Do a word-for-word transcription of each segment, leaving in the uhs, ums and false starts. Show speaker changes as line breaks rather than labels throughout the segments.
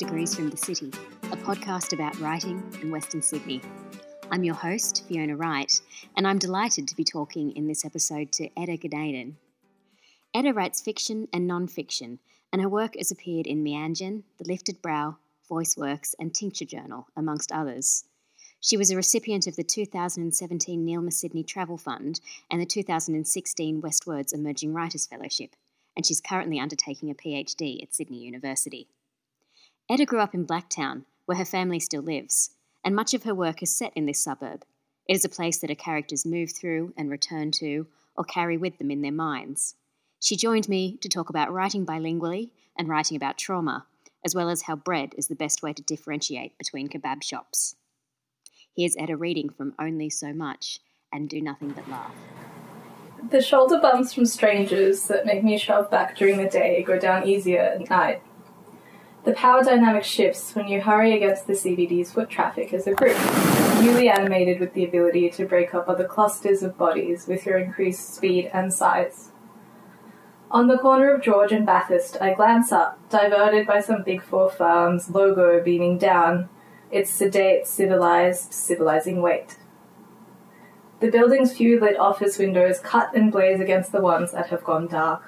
Degrees from the City, a podcast about writing in Western Sydney. I'm your host, Fiona Wright, and I'm delighted to be talking in this episode to Edda Gedanen. Edda writes fiction and non-fiction, and her work has appeared in Meanjin, The Lifted Brow, VoiceWorks and Tincture Journal, amongst others. She was a recipient of the two thousand seventeen Neilma Sydney Travel Fund and the two thousand sixteen Westwards Emerging Writers Fellowship, and she's currently undertaking a PhD at Sydney University. Edda grew up in Blacktown, where her family still lives, and much of her work is set in this suburb. It is a place that her characters move through and return to, or carry with them in their minds. She joined me to talk about writing bilingually and writing about trauma, as well as how bread is the best way to differentiate between kebab shops. Here's Edda reading from Only So Much and Do Nothing But Laugh.
The shoulder bumps from strangers that make me shove back during the day go down easier at night. The power dynamic shifts when you hurry against the C B D's foot traffic as a group, newly animated with the ability to break up other clusters of bodies with your increased speed and size. On the corner of George and Bathurst, I glance up, diverted by some Big Four firm's logo beaming down, its sedate, civilized, civilizing weight. The building's few lit office windows cut and blaze against the ones that have gone dark.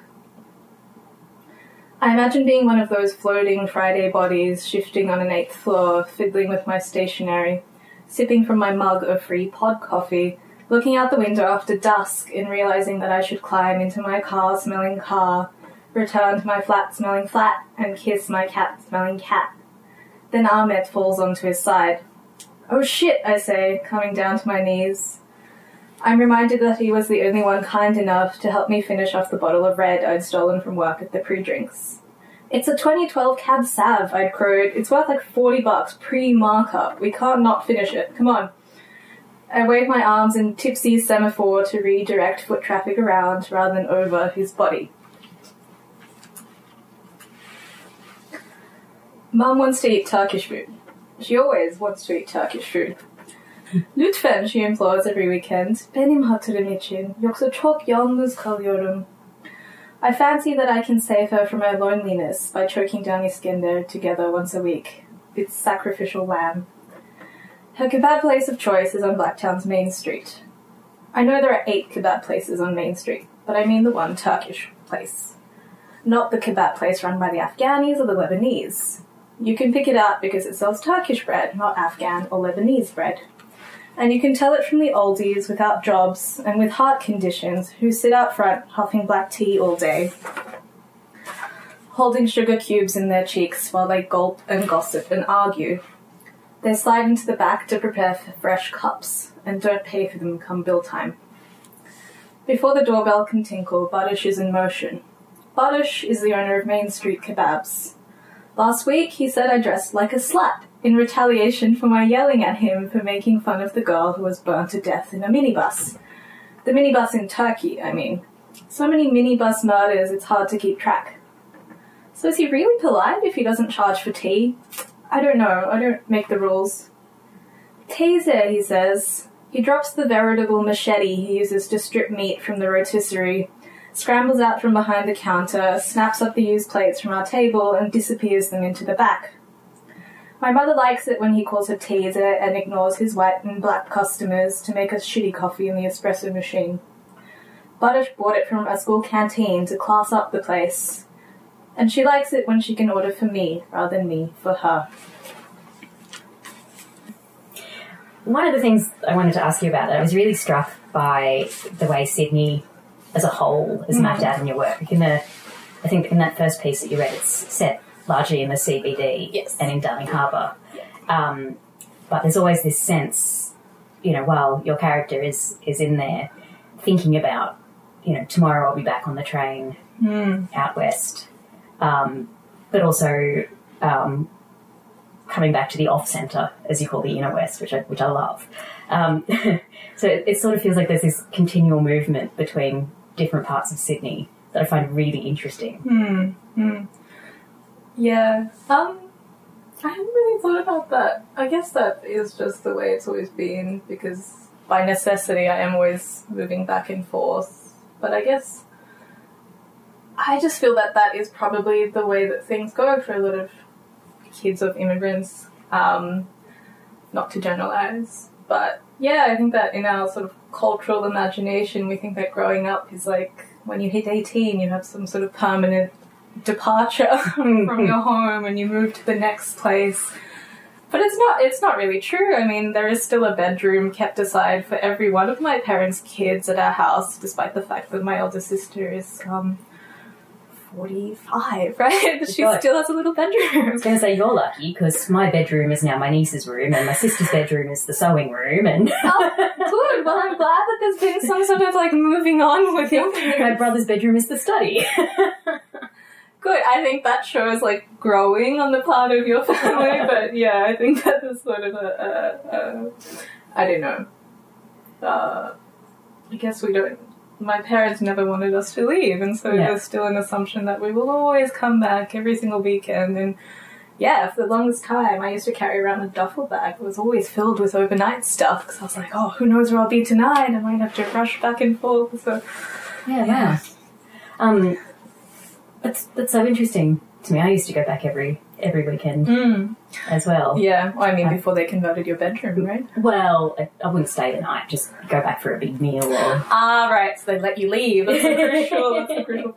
I imagine being one of those floating Friday bodies shifting on an eighth floor, fiddling with my stationery, sipping from my mug of free pod coffee, looking out the window after dusk and realizing that I should climb into my car-smelling car, return to my flat-smelling flat, and kiss my cat-smelling cat. Then Ahmed falls onto his side. "Oh shit," I say, coming down to my knees. I'm reminded that he was the only one kind enough to help me finish off the bottle of red I'd stolen from work at the pre-drinks. "It's a twenty twelve Cab Sav," I'd crowed. "It's worth like forty bucks pre-markup. We can't not finish it. Come on." I wave my arms in tipsy semaphore to redirect foot traffic around rather than over his body. Mum wants to eat Turkish food. She always wants to eat Turkish food. "Lütfen," she implores every weekend. "Benim hatırım için, yoksa çok yalnız kalıyorum." I fancy that I can save her from her loneliness by choking down Iskender together once a week. It's sacrificial lamb. Her kebab place of choice is on Blacktown's Main Street. I know there are eight kebab places on Main Street, but I mean the one Turkish place. Not the kebab place run by the Afghanis or the Lebanese. You can pick it out because it sells Turkish bread, not Afghan or Lebanese bread. And you can tell it from the oldies without jobs and with heart conditions who sit out front huffing black tea all day, holding sugar cubes in their cheeks while they gulp and gossip and argue. They slide into the back to prepare for fresh cups and don't pay for them come bill time. Before the doorbell can tinkle, Badush is in motion. Badush is the owner of Main Street Kebabs. Last week, he said I dressed like a slut, in retaliation for my yelling at him for making fun of the girl who was burnt to death in a minibus. The minibus in Turkey, I mean. So many minibus murders, it's hard to keep track. So is he really polite if he doesn't charge for tea? I don't know, I don't make the rules. "Taser," he says. He drops the veritable machete he uses to strip meat from the rotisserie, scrambles out from behind the counter, snaps up the used plates from our table, and disappears them into the back. My mother likes it when he calls her Taser and ignores his white and black customers to make us shitty coffee in the espresso machine. Badush bought it from a school canteen to class up the place, and she likes it when she can order for me rather than me for her.
One of the things I wanted to ask you about, I was really struck by the way Sydney as a whole is mm. mapped out in your work. In the, I think in that first piece that you read, it's set largely in the C B D
yes.
and in Darling Harbour. Yeah. Um, but there's always this sense, you know, while your character is, is in there thinking about, you know, tomorrow I'll be back on the train
mm.
out west, um, but also um, coming back to the off-centre, as you call the inner west, which I, which I love. Um, so it, it sort of feels like there's this continual movement between different parts of Sydney that I find really interesting.
Mm. Mm. Yeah, um, I hadn't really thought about that. I guess that is just the way it's always been, because by necessity I am always moving back and forth. But I guess I just feel that that is probably the way that things go for a lot of kids of immigrants, um, not to generalize. But yeah, I think that in our sort of cultural imagination, we think that growing up is like when you hit eighteen, you have some sort of permanent departure from your home and you move to the next place. But it's not it's not really true. I mean, there is still a bedroom kept aside for every one of my parents' kids at our house, despite the fact that my older sister is um, forty-five, right? She
God.
still has a little bedroom.
I was going to say you're lucky because my bedroom is now my niece's room and my sister's bedroom is the sewing room. And
Oh, good. Well, I'm glad that there's been some sort of like moving on with your parents.
my brother's bedroom is the study.
Good. I think that shows like growing on the part of your family, but yeah, I think that is sort of a, a, a I don't know. Uh, I guess we don't. My parents never wanted us to leave, and so
Yeah.
there's still an assumption that we will always come back every single weekend. And yeah, for the longest time, I used to carry around a duffel bag that was always filled with overnight stuff because I was like, oh, who knows where I'll be tonight? I might have to rush back and forth. So
Yeah, wow. Um, that's that's so interesting to me. I used to go back every every weekend
mm.
as well.
yeah, well, I mean,
Um,
before they converted your bedroom, right?
Well, I, I wouldn't stay the night. Just go back for a big meal or.
Ah, right. So they let you leave. That's the crucial. That's the crucial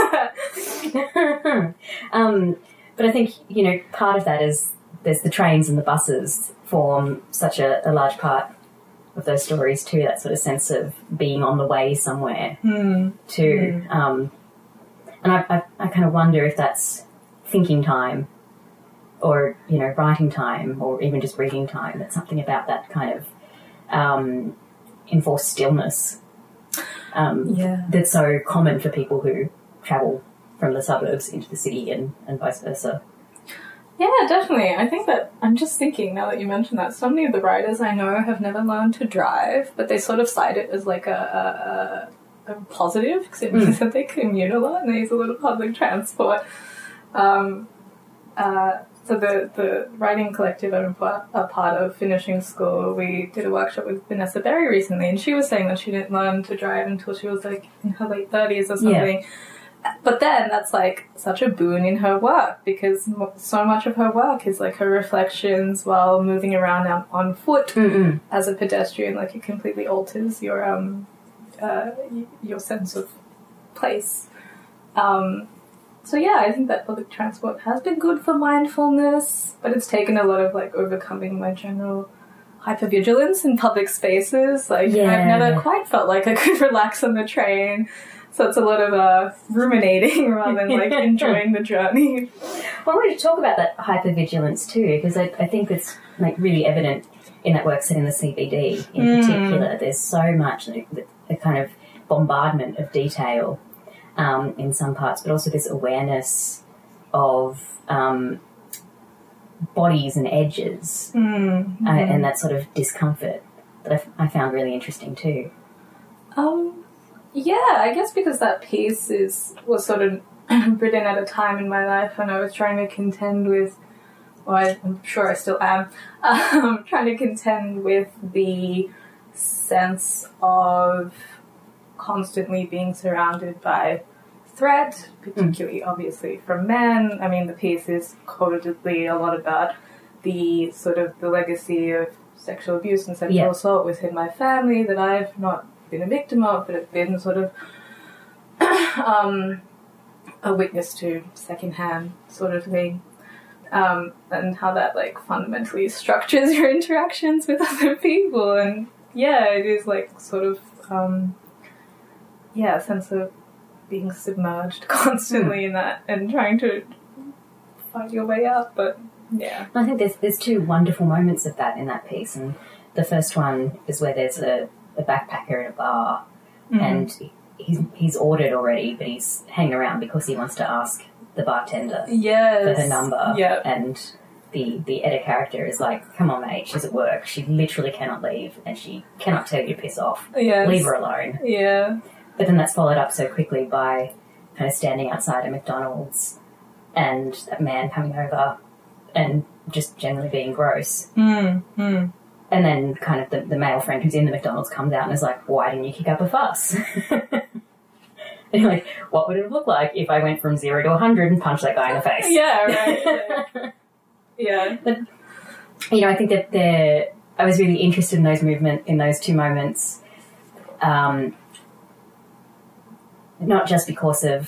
part.
um, but I think you know part of that is there's the trains and the buses form such a, a large part of those stories too. That sort of sense of being on the way somewhere
Hmm.
too. Um, and I, I, I kind of wonder if that's thinking time, or you know writing time, or even just reading time. That's something about that kind of um, enforced stillness um,
Yeah.
that's so common for people who travel from the suburbs into the city and, and vice versa.
Yeah, definitely. I think that I'm just thinking now that you mentioned that so many of the writers I know have never learned to drive, but they sort of cite it as like a, a, a positive because it means that they commute a lot and they use a little public transport. Um, uh, so the, the writing collective I'm a a part of, Finishing School, we did a workshop with Vanessa Berry recently, and she was saying that she didn't learn to drive until she was like in her late thirties or something.
Yeah.
But then that's like such a boon in her work because mo- so much of her work is like her reflections while moving around on, on foot
Mm-mm.
as a pedestrian. Like it completely alters your um uh y- your sense of place. Um, so yeah, I think that public transport has been good for mindfulness, but it's taken a lot of like overcoming my general hypervigilance in public spaces. Like
Yeah.
I've never quite felt like I could relax on the train. So it's a lot of uh, ruminating rather than like enjoying the journey.
Well, I wanted to talk about that hypervigilance too, because I, I think it's like really evident in that work set in the C B D in
Mm.
particular. There's so much like, the, the kind of bombardment of detail um, in some parts, but also this awareness of um, bodies and edges
Mm.
uh, and that sort of discomfort that I, f- I found really interesting too.
Um, yeah, I guess because that piece is was sort of written at a time in my life when I was trying to contend with, well, I, I'm sure I still am, um, trying to contend with the sense of constantly being surrounded by threat, particularly obviously from men. I mean, the piece is codedly a lot about the sort of the legacy of sexual abuse and sexual
Yeah.
assault within my family that I've not been a victim of, but have been sort of um, a witness to secondhand sort of thing. Um, and how that like fundamentally structures your interactions with other people. And yeah, it is like sort of um, yeah, a sense of being submerged constantly
Mm.
in that and trying to fight your way out. But yeah.
I think there's there's two wonderful moments of that in that piece, and the first one is where there's a, a backpacker in a bar,
Mhm.
and he's he's ordered already, but he's hanging around because he wants to ask the bartender
Yes.
for her number.
Yeah.
And the the Edda character is like, "Come on, mate, she's at work. She literally cannot leave, and she cannot tell you to piss off.
Yes.
Leave her alone."
Yeah.
But then that's followed up so quickly by kind of standing outside a McDonald's and that man coming over and just generally being gross.
Mm. Mm.
And then kind of the, the male friend who's in the McDonald's comes out and is like, "Why didn't you kick up a fuss?" And you're like, what would it look like if I went from zero to a hundred and punched that guy in the face?
Yeah, right. Yeah. Yeah.
But, you know, I think that the I was really interested in those movement in those two moments, um, not just because of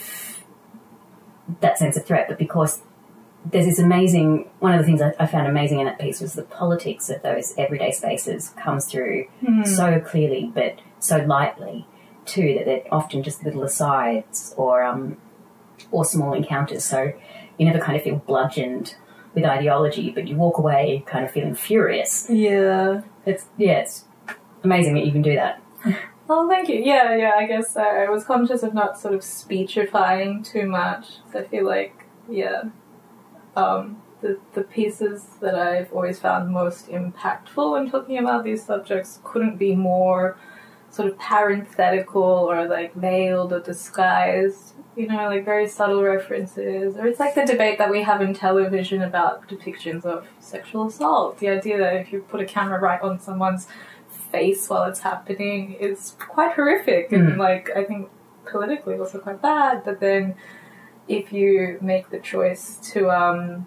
that sense of threat, but because there's this amazing, one of the things I, I found amazing in that piece was the politics of those everyday spaces comes through mm. so clearly, but so lightly too, that they're often just little asides or um, or small encounters. So you never kind of feel bludgeoned with ideology, but you walk away kind of feeling furious.
Yeah.
It's, yeah, it's amazing that you can do that.
Oh, thank you. Yeah, yeah, I guess uh, I was conscious of not sort of speechifying too much. I feel like, yeah, um, the, the pieces that I've always found most impactful when talking about these subjects couldn't be more sort of parenthetical or like veiled or disguised, you know, like very subtle references. Or it's like the debate that we have in television about depictions of sexual assault. The idea that if you put a camera right on someone's face while it's happening is quite horrific mm. and like I think politically also quite bad. But then if you make the choice to um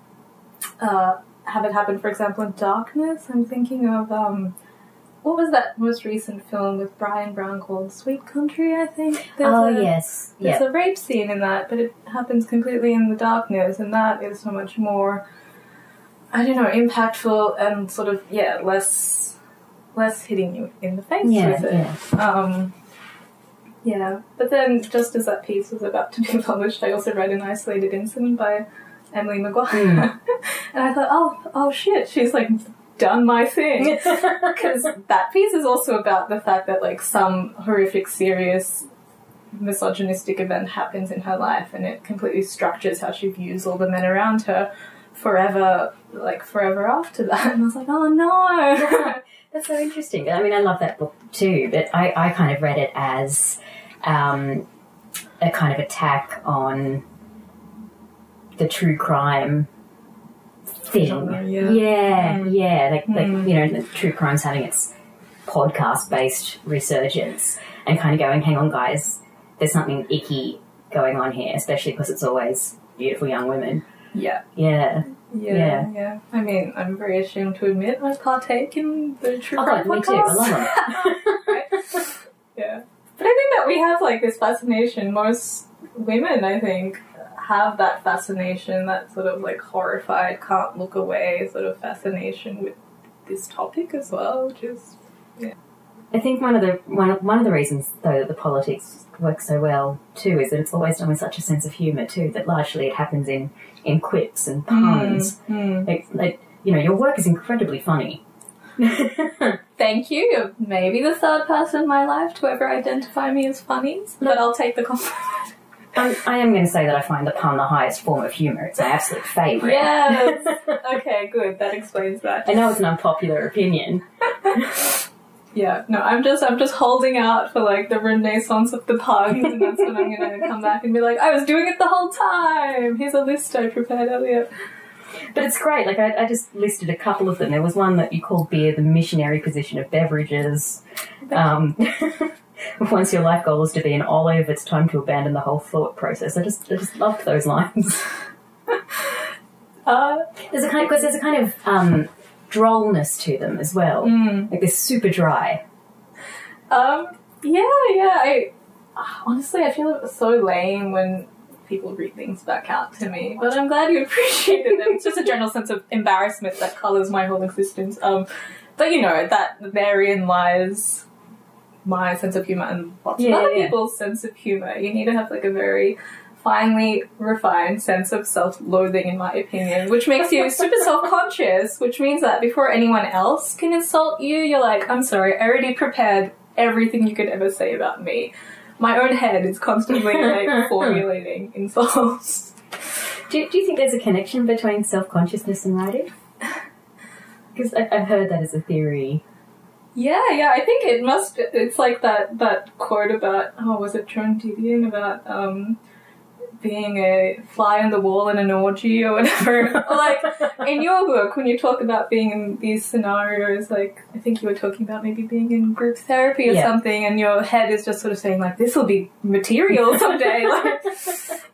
uh have it happen, for example, in Darkness, I'm thinking of um what was that most recent film with Brian Brown called Sweet Country, I think? There's
oh,
a,
yes.
There's
yep.
a rape scene in that, but it happens completely in the darkness, and that is so much more, I don't know, impactful and sort of, yeah, less less hitting you in the face
yeah,
with it.
Yeah.
Um, yeah. But then, just as that piece was about to be published, I also read An Isolated Incident by Emily Maguire. Mm. And I thought, oh, oh shit, she's like done my thing. Because that piece is also about the fact that like some horrific, serious, misogynistic event happens in her life and it completely structures how she views all the men around her forever, like forever after that. And I was like, oh no.
That's so interesting. I mean, I love that book too, but I, I kind of read it as um, a kind of attack on the true crime thing.
Genre, yeah.
Yeah,
mm.
yeah. Like,
mm.
like, you know, the true crime's having its podcast-based resurgence and kind of going, hang on, guys, there's something icky going on here, especially because it's always beautiful young women.
Yeah.
Yeah.
Yeah,
yeah,
yeah. I mean, I'm very ashamed to admit I partake in the true
oh,
crime
God, me too. I love them.
Right? Yeah. But I think that we have, like, this fascination. Most women, I think, have that fascination, that sort of, like, horrified, can't look away sort of fascination with this topic as well, which is, yeah.
I think one of the one of, one of the reasons, though, that the politics works so well, too, is that it's always done with such a sense of humour, too, that largely it happens in, in quips and puns.
Mm, mm.
Like, like, you know, your work is incredibly funny.
Thank you. You're maybe the third person in my life to ever identify me as funny, but I'll take the compliment.
I'm, I am going to say that I find the pun the highest form of humour. It's my absolute favourite.
Yes. Okay, good. That explains that.
I know it's an unpopular opinion.
Yeah, no, I'm just I'm just holding out for like the renaissance of the puns, and that's when I'm gonna come back and be like, I was doing it the whole time. Here's a list I prepared earlier.
But it's great. Like I, I just listed a couple of them. There was one that you called beer the missionary position of beverages. Um, once your life goal is to be an olive, it's time to abandon the whole thought process. I just I just loved those lines.
uh,
there's a kind because there's a kind of um, drollness to them as well.
Mm.
Like they're super dry.
Um. Yeah. Yeah. I honestly I feel so lame when people read things back out to me, but I'm glad you appreciated them. It's just a general sense of embarrassment that colours my whole existence. Um. But you know that therein lies my sense of humour and lots
yeah,
of other
yeah.
people's sense of humour. You need to have like a very finely refined sense of self-loathing, in my opinion, which makes you super self-conscious, which means that before anyone else can insult you, you're like, I'm sorry, I already prepared everything you could ever say about me. My own head is constantly like formulating insults.
Do, do you think there's a connection between self-consciousness and writing? Because I've heard that as a theory.
Yeah, yeah, I think it must, it's like that, that quote about, oh, was it Joan Didion, about um, being a fly on the wall in an orgy or whatever. Or like, in your book, when you talk about being in these scenarios, like, I think you were talking about maybe being in group therapy or
yeah.
something, and your head is just sort of saying, like, this will be material someday. Like,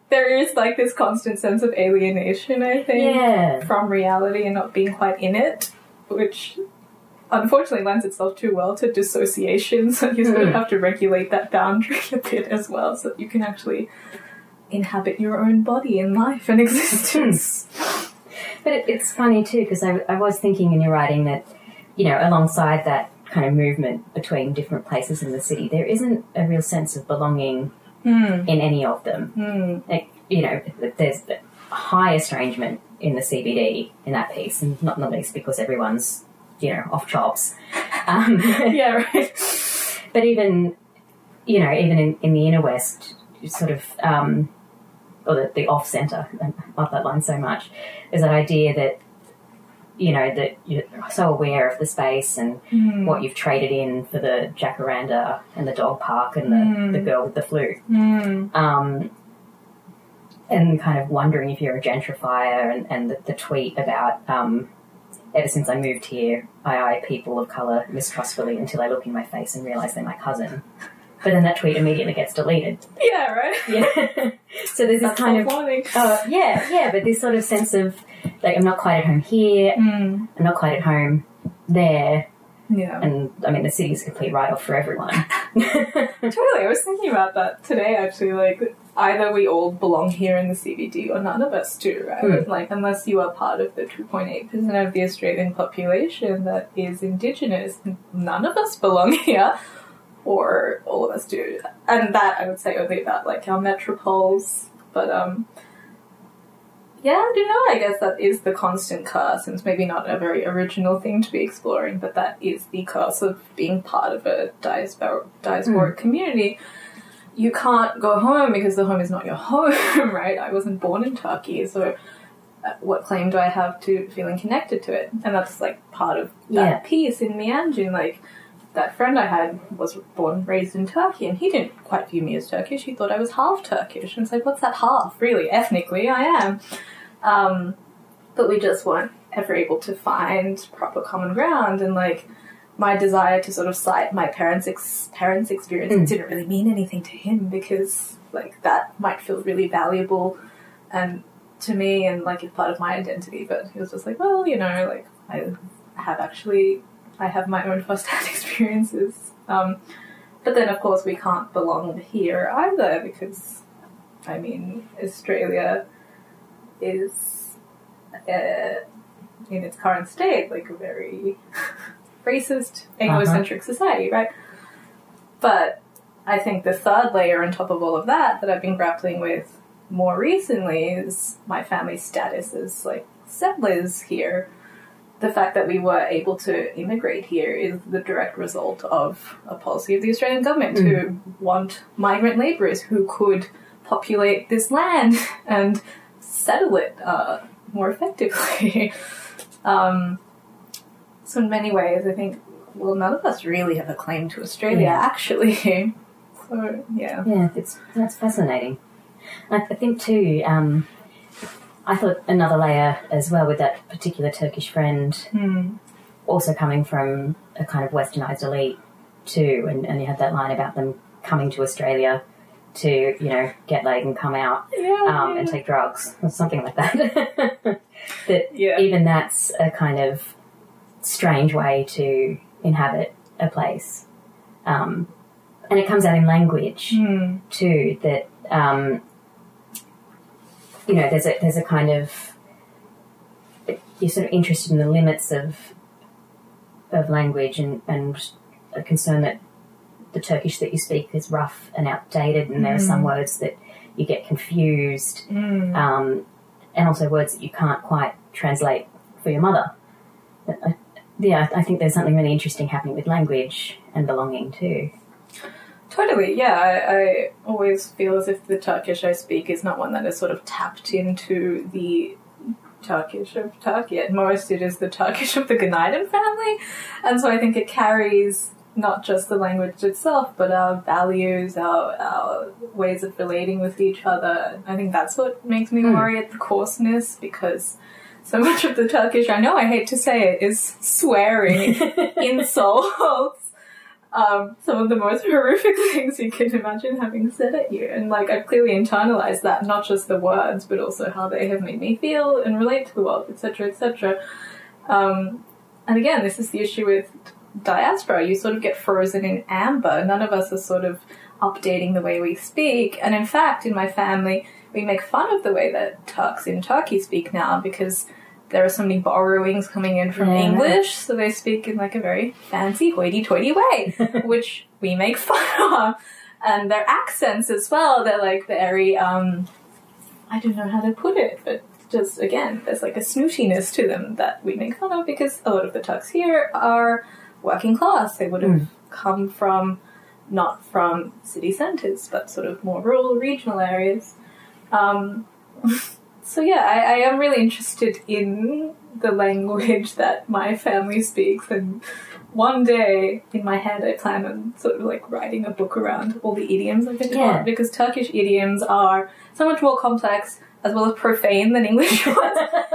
there is like this constant sense of alienation, I think,
Yeah.
from reality and not being quite in it, which unfortunately lends itself too well to dissociation, so you sort of
Mm.
have to regulate that boundary a bit as well so that you can actually inhabit your own body and life and existence.
But it, it's funny too, because I, I was thinking in your writing that, you know, alongside that kind of movement between different places in the city, there isn't a real sense of belonging
Mm.
in any of them.
Mm.
Like, you know, there's high estrangement in the C B D in that piece, and not, not least because everyone's, you know, off chops. Um,
Yeah, right.
but even, you know, even in, in the inner west, sort of, um, or the, the off centre, I love that line so much, is that idea that, you know, that you're so aware of the space and
Mm.
what you've traded in for the jacaranda and the dog park and the,
Mm.
the girl with the flu.
Mm.
Um, and kind of wondering if you're a gentrifier, and, and the, the tweet about, um, ever since I moved here, I eye people of colour mistrustfully until I look in my face and realise they're my cousin. But then that tweet immediately gets deleted.
Yeah, right.
Yeah. So there's this
That's
kind of,
self-warning.
uh, yeah, yeah, but this sort of sense of, like, I'm not quite at home here,
Mm.
I'm not quite at home there,
Yeah.
and, I mean, the city's a complete write-off for everyone.
Totally, I was thinking about that today, actually. Like, either we all belong here in the C B D or none of us do, right?
Mm.
Like, unless you are part of the two point eight percent of the Australian population that is Indigenous, none of us belong here, or all of us do. And that, I would say, only about, like, our metropoles. But, um... yeah, I don't know, I guess that is the constant curse, and it's maybe not a very original thing to be exploring, but that is the curse of being part of a diaspor- diasporic
Mm.
community. You can't go home because the home is not your home, right? I wasn't born in Turkey, so uh, what claim do I have to feeling connected to it? And that's, like, part of that
Yeah.
piece in Mianjin. Like, that friend I had was born and raised in Turkey, and he didn't quite view me as Turkish. He thought I was half Turkish. And it's like, what's that half? Really, ethnically, I am. Um, but we just weren't ever able to find proper common ground, and, like, my desire to sort of cite my parents' ex- parents' experience
Mm.
didn't really mean anything to him, because, like, that might feel really valuable and to me and, like, it's part of my identity. But he was just like, well, you know, like, I have actually, I have my own first-hand experiences. Um, but then, of course, we can't belong here either, because, I mean, Australia is, uh, in its current state, like, a very racist, Anglo-centric society, right? But I think the third layer on top of all of that that I've been grappling with more recently is my family's status as, like, settlers here. The fact that we were able to immigrate here is the direct result of a policy of the Australian government
Mm.
to want migrant labourers who could populate this land and settle it uh, more effectively. um, so in many ways, I think, well, none of us really have a claim to Australia,
Yeah.
actually. So, yeah.
Yeah, it's that's fascinating. I, I think too, um, I thought another layer as well with that particular Turkish friend,
Hmm.
also coming from a kind of westernised elite too, and, and you had that line about them coming to Australia to, you know, get laid and come out
Yeah,
um,
yeah.
and take drugs or something like that. That
Yeah.
even that's a kind of strange way to inhabit a place. Um, and it comes out in language
Hmm.
too, that, um, you know, there's a, there's a kind of, you're sort of interested in the limits of of language, and, and a concern that the Turkish that you speak is rough and outdated, and there are some words that you get confused,
Hmm.
um, and also words that you can't quite translate for your mother. But I, yeah, I think there's something really interesting happening with language and belonging too.
Totally, yeah. I, I always feel as if the Turkish I speak is not one that is sort of tapped into the Turkish of Turkey. At most, it is the Turkish of the Günaydın family. And so I think it carries not just the language itself, but our values, our, our ways of relating with each other. I think that's what makes me
Mm.
worry at the coarseness, because so much of the Turkish, I know I hate to say it, is swearing, insults, um, some of the most horrific things you can imagine having said at you. And, like, I've clearly internalized that, not just the words, but also how they have made me feel and relate to the world, et cetera, et cetera. Um, and again, this is the issue with diaspora. You sort of get frozen in amber. None of us are sort of updating the way we speak. And in fact, in my family, we make fun of the way that Turks in Turkey speak now because there are so many borrowings coming in from
yeah.
English, so they speak in like a very fancy hoity-toity way, which we make fun of. And their accents as well, they're like very, um, I don't know how to put it, but just, again, there's like a snootiness to them that we make fun of because a lot of the Turks here are working class. They would have mm. come from, not from city centres, but sort of more rural, regional areas. Um... So yeah, I, I am really interested in the language that my family speaks, and one day in my head I plan on sort of like writing a book around all the idioms I've been taught,
yeah.
because Turkish idioms are so much more complex as well as profane than English ones.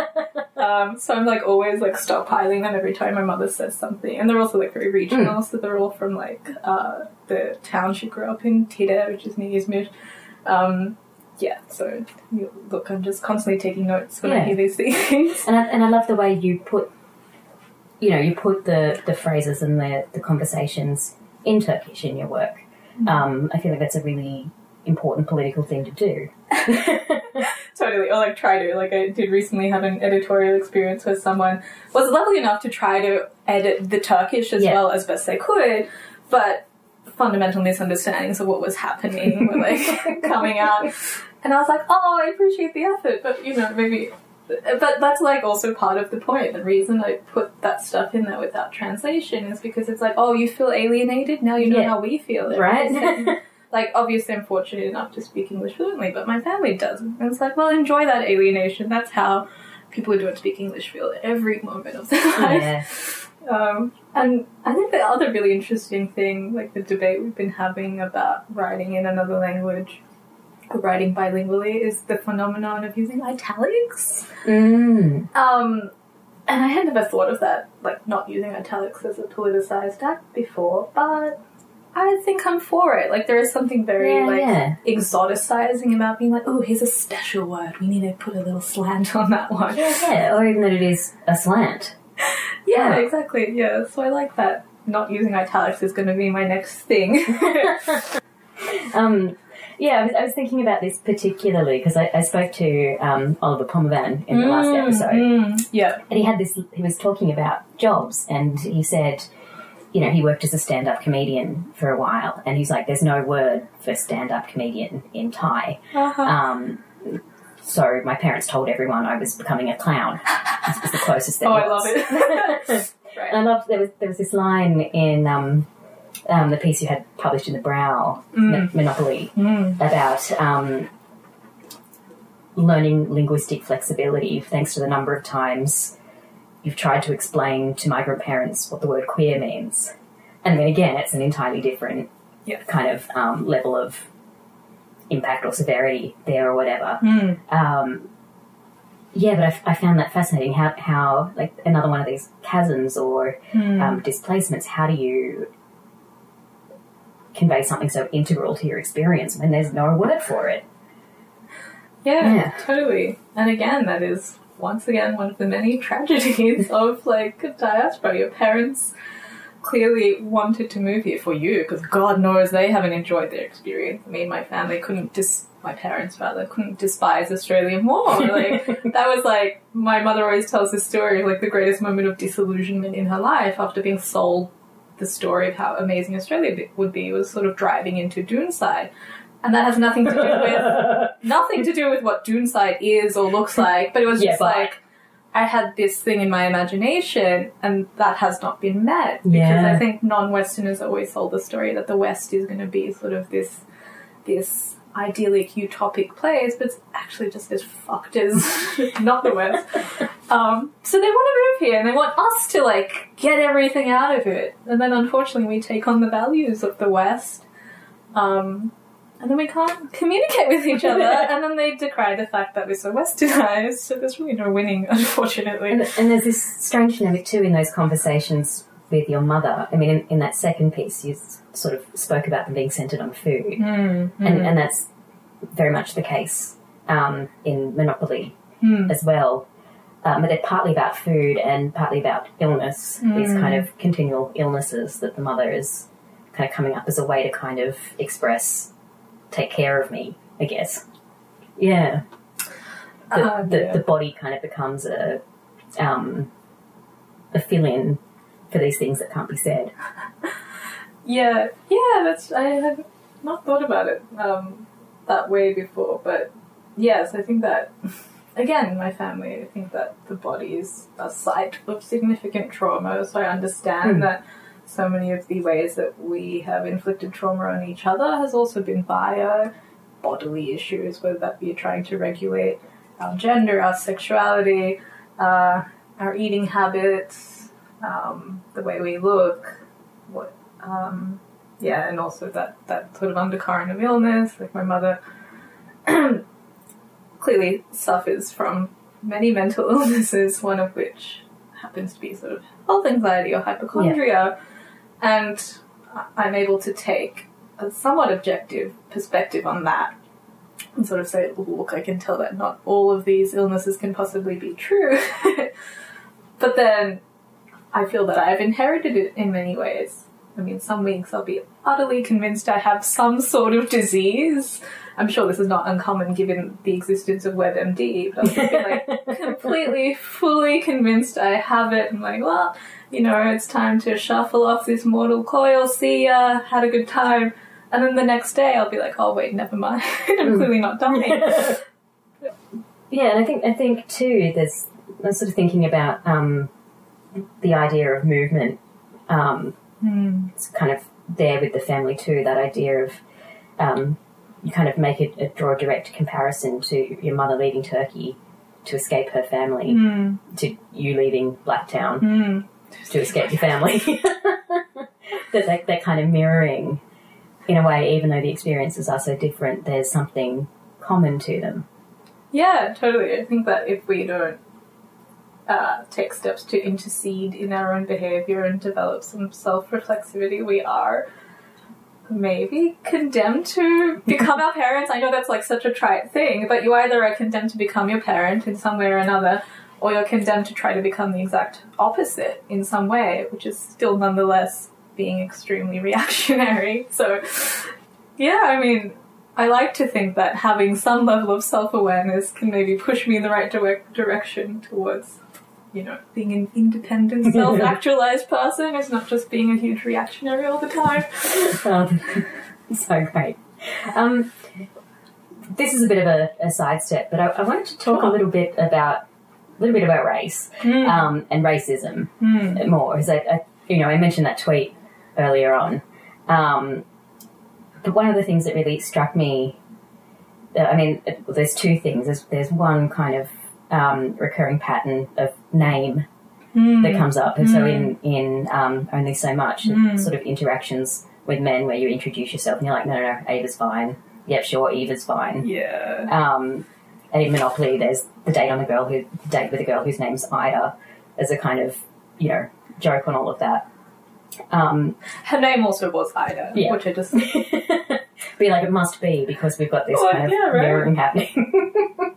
um, so I'm like always like stockpiling them every time my mother says something, and they're also like very regional, mm. so they're all from like uh, the town she grew up in, Tire, which is near Izmir. Um, Yeah, so look, I'm just constantly taking notes when
yeah.
I hear these things.
And I, and I love the way you put, you know, you put the, the phrases and the, the conversations in Turkish in your work. Mm-hmm. Um, I feel like that's a really important political thing to do.
Totally, or like try to. Like I did recently have an editorial experience where someone was lovely enough to try to edit the Turkish as yeah. well as best they could, but fundamental misunderstandings of what was happening were like coming out, and I was like, oh, I appreciate the effort, but you know, maybe, but that's like also part of the point. The reason I put that stuff in there without translation is because it's like, oh, you feel alienated, now you know yeah. how we feel it,
right?
Like, obviously I'm fortunate enough to speak English fluently, but my family doesn't, and it's like, well, enjoy that alienation. That's how people who don't speak English feel at every moment of their life.
Yeah.
Um, and I think the other really interesting thing, like the debate we've been having about writing in another language, or writing bilingually, is the phenomenon of using italics.
Mm.
Um, and I had never thought of that, like not using italics as a politicized act before, but I think I'm for it. Like, there is something very,
yeah,
like,
yeah.
exoticizing about being like, oh, here's a special word. We need to put a little slant on that one.
Yeah, yeah. Or even that it is a slant.
Yeah, exactly. Yeah, so I like that. Not using italics is going to be my next thing.
um, yeah, I was, I was thinking about this particularly because I, I spoke to um, Oliver Pomervan in the mm, last episode.
Mm, yeah.
And he had this, he was talking about jobs, and he said, you know, he worked as a stand-up comedian for a while, and he's like, there's no word for stand-up comedian in Thai.
Uh-huh.
Um, so my parents told everyone I was becoming a clown. This was the closest there
oh,
was.
I love it. Right.
And I loved, there was, there was this line in um, um, the piece you had published in the Brow,
mm.
Monopoly,
mm.
about um, learning linguistic flexibility thanks to the number of times you've tried to explain to migrant parents what the word queer means. And then again, it's an entirely different
yeah.
kind of um, level of impact or severity there or whatever.
Mm.
Um, yeah, but I, I found that fascinating, how, how, like, another one of these chasms or
mm.
um, displacements, how do you convey something so integral to your experience when there's no word for it?
Yeah,
Yeah.
totally. And again, that is, once again, one of the many tragedies of, like, diaspora. Your parents clearly wanted to move here for you, because God knows they haven't enjoyed their experience. I mean, my family couldn't dis- my parents rather couldn't despise Australia more. Like, that was like, my mother always tells this story of like the greatest moment of disillusionment in her life after being sold the story of how amazing Australia would be, was sort of driving into Doonside. And that has nothing to do with nothing to do with what Doonside is or looks like, but it was
yeah,
just
but-
like, I had this thing in my imagination, and that has not been met. Because
Yeah.
I think non-Westerners always sold the story that the West is going to be sort of this this idyllic, utopic place, but it's actually just as fucked as not the West. Um, so they want to move here, and they want us to, like, get everything out of it. And then, unfortunately, we take on the values of the West. Um... And then we can't communicate with each other, and then they decry the fact that we're so westernized, so there's really no winning, unfortunately.
And, and there's this strange dynamic too in those conversations with your mother, I mean, in, in that second piece, you s- sort of spoke about them being centred on food,
Mm,
and, and that's very much the case um, in Monopoly
mm.
as well. Um, but they're partly about food and partly about illness,
Mm.
these kind of continual illnesses that the mother is kind of coming up as a way to kind of express, take care of me, I guess. Yeah. The,
Uh,
the,
yeah.
the body kind of becomes a, um, a fill-in for these things that can't be said.
Yeah, yeah, that's, I have not thought about it um, that way before, but yes, I think that, again, in my family, I think that the body is a site of significant trauma, so I understand
Mm.
that so many of the ways that we have inflicted trauma on each other has also been via bodily issues, whether that be trying to regulate our gender, our sexuality, uh, our eating habits, um, the way we look, what, um, yeah, and also that, that sort of undercurrent of illness. Like my mother clearly suffers from many mental illnesses, one of which happens to be sort of health anxiety or hypochondria, and I- I'm able to take a somewhat objective perspective on that and sort of say, look, I can tell that not all of these illnesses can possibly be true. But then I feel that I've inherited it in many ways. I mean, some weeks I'll be utterly convinced I have some sort of disease. I'm sure this is not uncommon given the existence of WebMD, but I'll be like completely, fully convinced I have it. I'm like, well, you know, it's time to shuffle off this mortal coil, see ya, had a good time. And then the next day I'll be like, oh wait, never mind, I'm clearly not dying.
Yeah, and I think I think too. There's I'm sort of thinking about um, the idea of movement. Um,
Mm.
It's kind of there with the family too. That idea of um, you kind of make it a, draw a direct comparison to your mother leaving Turkey to escape her family,
Mm.
to you leaving Blacktown
Mm.
to escape your family. that they, they're kind of mirroring in a way, even though the experiences are so different. There's something common to them.
Yeah, totally. I think that if we don't uh, take steps to intercede in our own behaviour and develop some self-reflexivity, we are maybe condemned to become our parents. I know that's like such a trite thing, but you either are condemned to become your parent in some way or another, or you're condemned to try to become the exact opposite in some way, which is still nonetheless being extremely reactionary. So, yeah, I mean, I like to think that having some level of self-awareness can maybe push me in the right direct direction towards, you know, being an independent, self-actualized person. It's not just being a huge reactionary all the time.
Oh, so great. Um, this is a bit of a, a sidestep, but I, I wanted to talk a little bit about a little bit about race
Mm.
um, and racism
Mm.
more. Because I, I, you know, I mentioned that tweet earlier on. Um, but one of the things that really struck me, uh, I mean, it, well, there's two things. There's, there's one kind of um, recurring pattern of name
Mm.
that comes up. And so in, in um, Only So Much,
Mm.
sort of interactions with men where you introduce yourself and you're like, no, no, no, Ava's fine. Yep, sure, Eva's fine.
Yeah.
Um, and in Monopoly, there's the date on the girl who date with a girl whose name's Ida as a kind of, you know, joke on all of that. Um,
Her name also was Ida,
Yeah.
which I just...
be like, it must be because we've got this
Well,
kind of
yeah, right.
mirroring happening.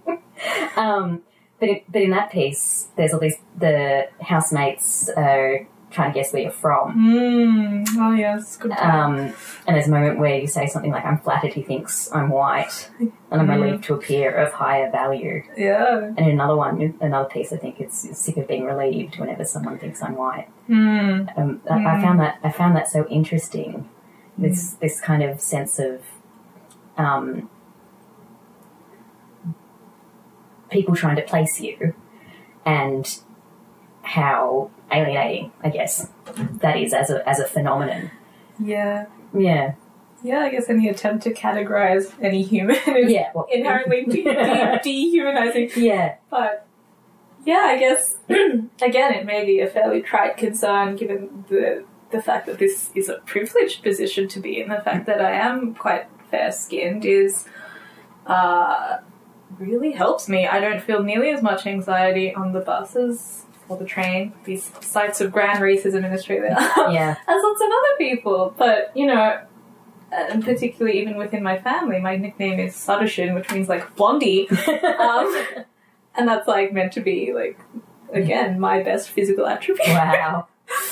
um, but, in, but in that piece, there's all these, the housemates are trying to guess where you're from.
Mm. Oh, yes. Good time.
Um, and there's a moment where you say something like, I'm flattered he thinks I'm white and I'm
Mm.
relieved to appear of higher value.
Yeah.
And in another one, another piece, I think it's sick of being relieved whenever someone thinks I'm white.
Mm.
Um, I, I
Mm.
found that I found that so interesting. This this kind of sense of um, people trying to place you, and how alienating, I guess, that is as a as a phenomenon.
Yeah.
Yeah,
Yeah, I guess any attempt to categorize any human is
yeah, well,
inherently de- de- dehumanizing.
yeah,
But yeah, I guess again, it may be a fairly trite concern given the the fact that this is a privileged position to be in. The fact that I am quite fair-skinned is uh, really helps me. I don't feel nearly as much anxiety on the bus as or the train, these sites of grand racism in Australia,
Yeah.
as lots of other people. But, you know, and particularly even within my family, my nickname is Sadushin, which means, like, blondie. um, and that's, like, meant to be, like, again, my best physical attribute.
Wow.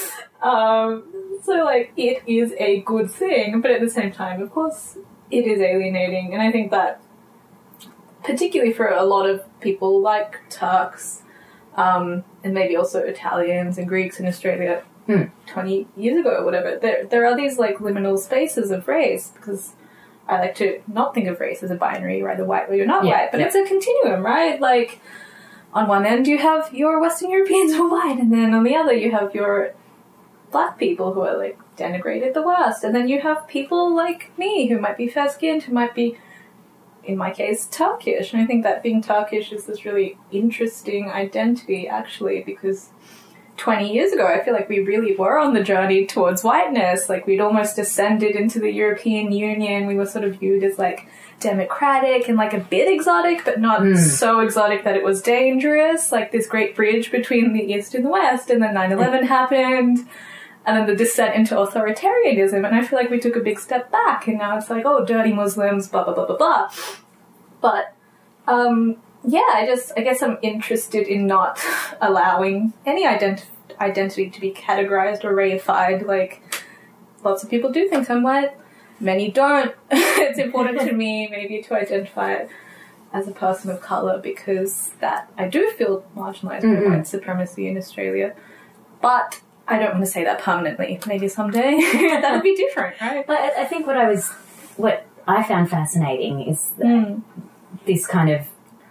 um, so, like, it is a good thing, but at the same time, of course, it is alienating. And I think that particularly for a lot of people like Turks, um, and maybe also Italians and Greeks in Australia
hmm.
twenty years ago or whatever, there there are these like liminal spaces of race, because I like to not think of race as a binary, you're either white or you're not
yeah,
white, but
yeah.
it's a continuum, right? Like, on one end you have your Western Europeans who are white, and then on the other you have your black people who are like denigrated the worst, and then you have people like me who might be fair-skinned, who might be, in my case, Turkish. And I think that being Turkish is this really interesting identity, actually, because twenty years ago, I feel like we really were on the journey towards whiteness. Like, we'd almost ascended into the European Union. We were sort of viewed as, like, democratic and, like, a bit exotic, but not mm. so exotic that it was dangerous. Like, this great bridge between the East and the West, and then nine eleven happened, and then the descent into authoritarianism, and I feel like we took a big step back, and now it's like, oh, dirty Muslims, blah, blah, blah, blah, blah. But, um, yeah, I just, I guess I'm interested in not allowing any ident- identity to be categorized or reified. Like, lots of people do think I'm white, many don't. It's important to me, maybe, to identify as a person of colour, because that, I do feel marginalised mm-hmm. by white supremacy in Australia. But I don't want to say that permanently. Maybe someday that'll be different, right?
But I think what I was, what I found fascinating is that
mm.
this kind of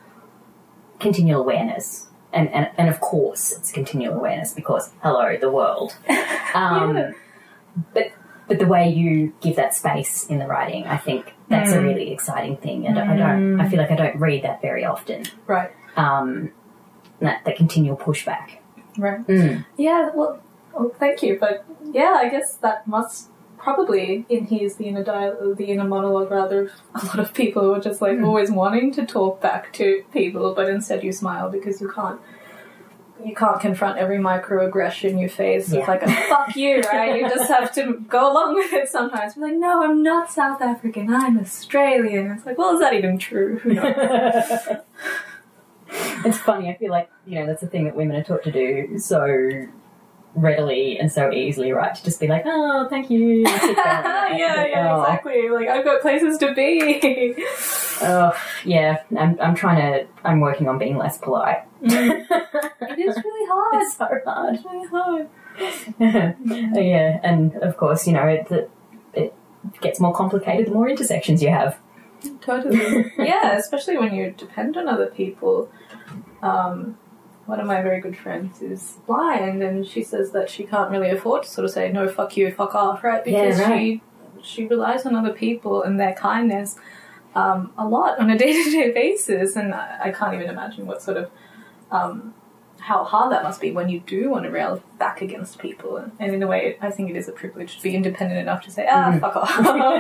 continual awareness, and, and and of course it's continual awareness because hello, the world. Um,
yeah.
But but the way you give that space in the writing, I think that's mm. a really exciting thing, and mm. I don't. I feel like I don't read that very often.
Right.
Um, that that continual pushback.
Right.
Mm.
Yeah. Well. Oh, thank you, but yeah, I guess that must probably inheres the inner dialogue, the inner monologue, rather, of a lot of people who are just like mm. always wanting to talk back to people, but instead you smile because you can't, you can't confront every microaggression you face
yeah.
with like a fuck you, right? You just have to go along with it sometimes. Be like, no, I'm not South African, I'm Australian. It's like, well, is that even true? Who knows?
It's funny. I feel like, you know, that's the thing that women are taught to do so readily and so easily, right? To just be like, oh, thank you.
yeah, yeah, oh. exactly. Like, I've got places to be.
Oh, yeah. I'm, I'm trying to, I'm working on being less polite.
Mm. It is really hard.
It's so hard.
It's really hard.
yeah. yeah, and of course, you know, it, it, it gets more complicated the more intersections you have.
Totally. Yeah, especially when you depend on other people. Um, one of my very good friends is blind, and she says that she can't really afford to sort of say, no, fuck you, fuck off, right? Because
yeah, right.
she she relies on other people and their kindness um, a lot on a day-to-day basis, and I, I can't even imagine what sort of, um, how hard that must be when you do want to rail back against people. And, and in a way, I think it is a privilege to be independent enough to say, ah, mm. fuck off,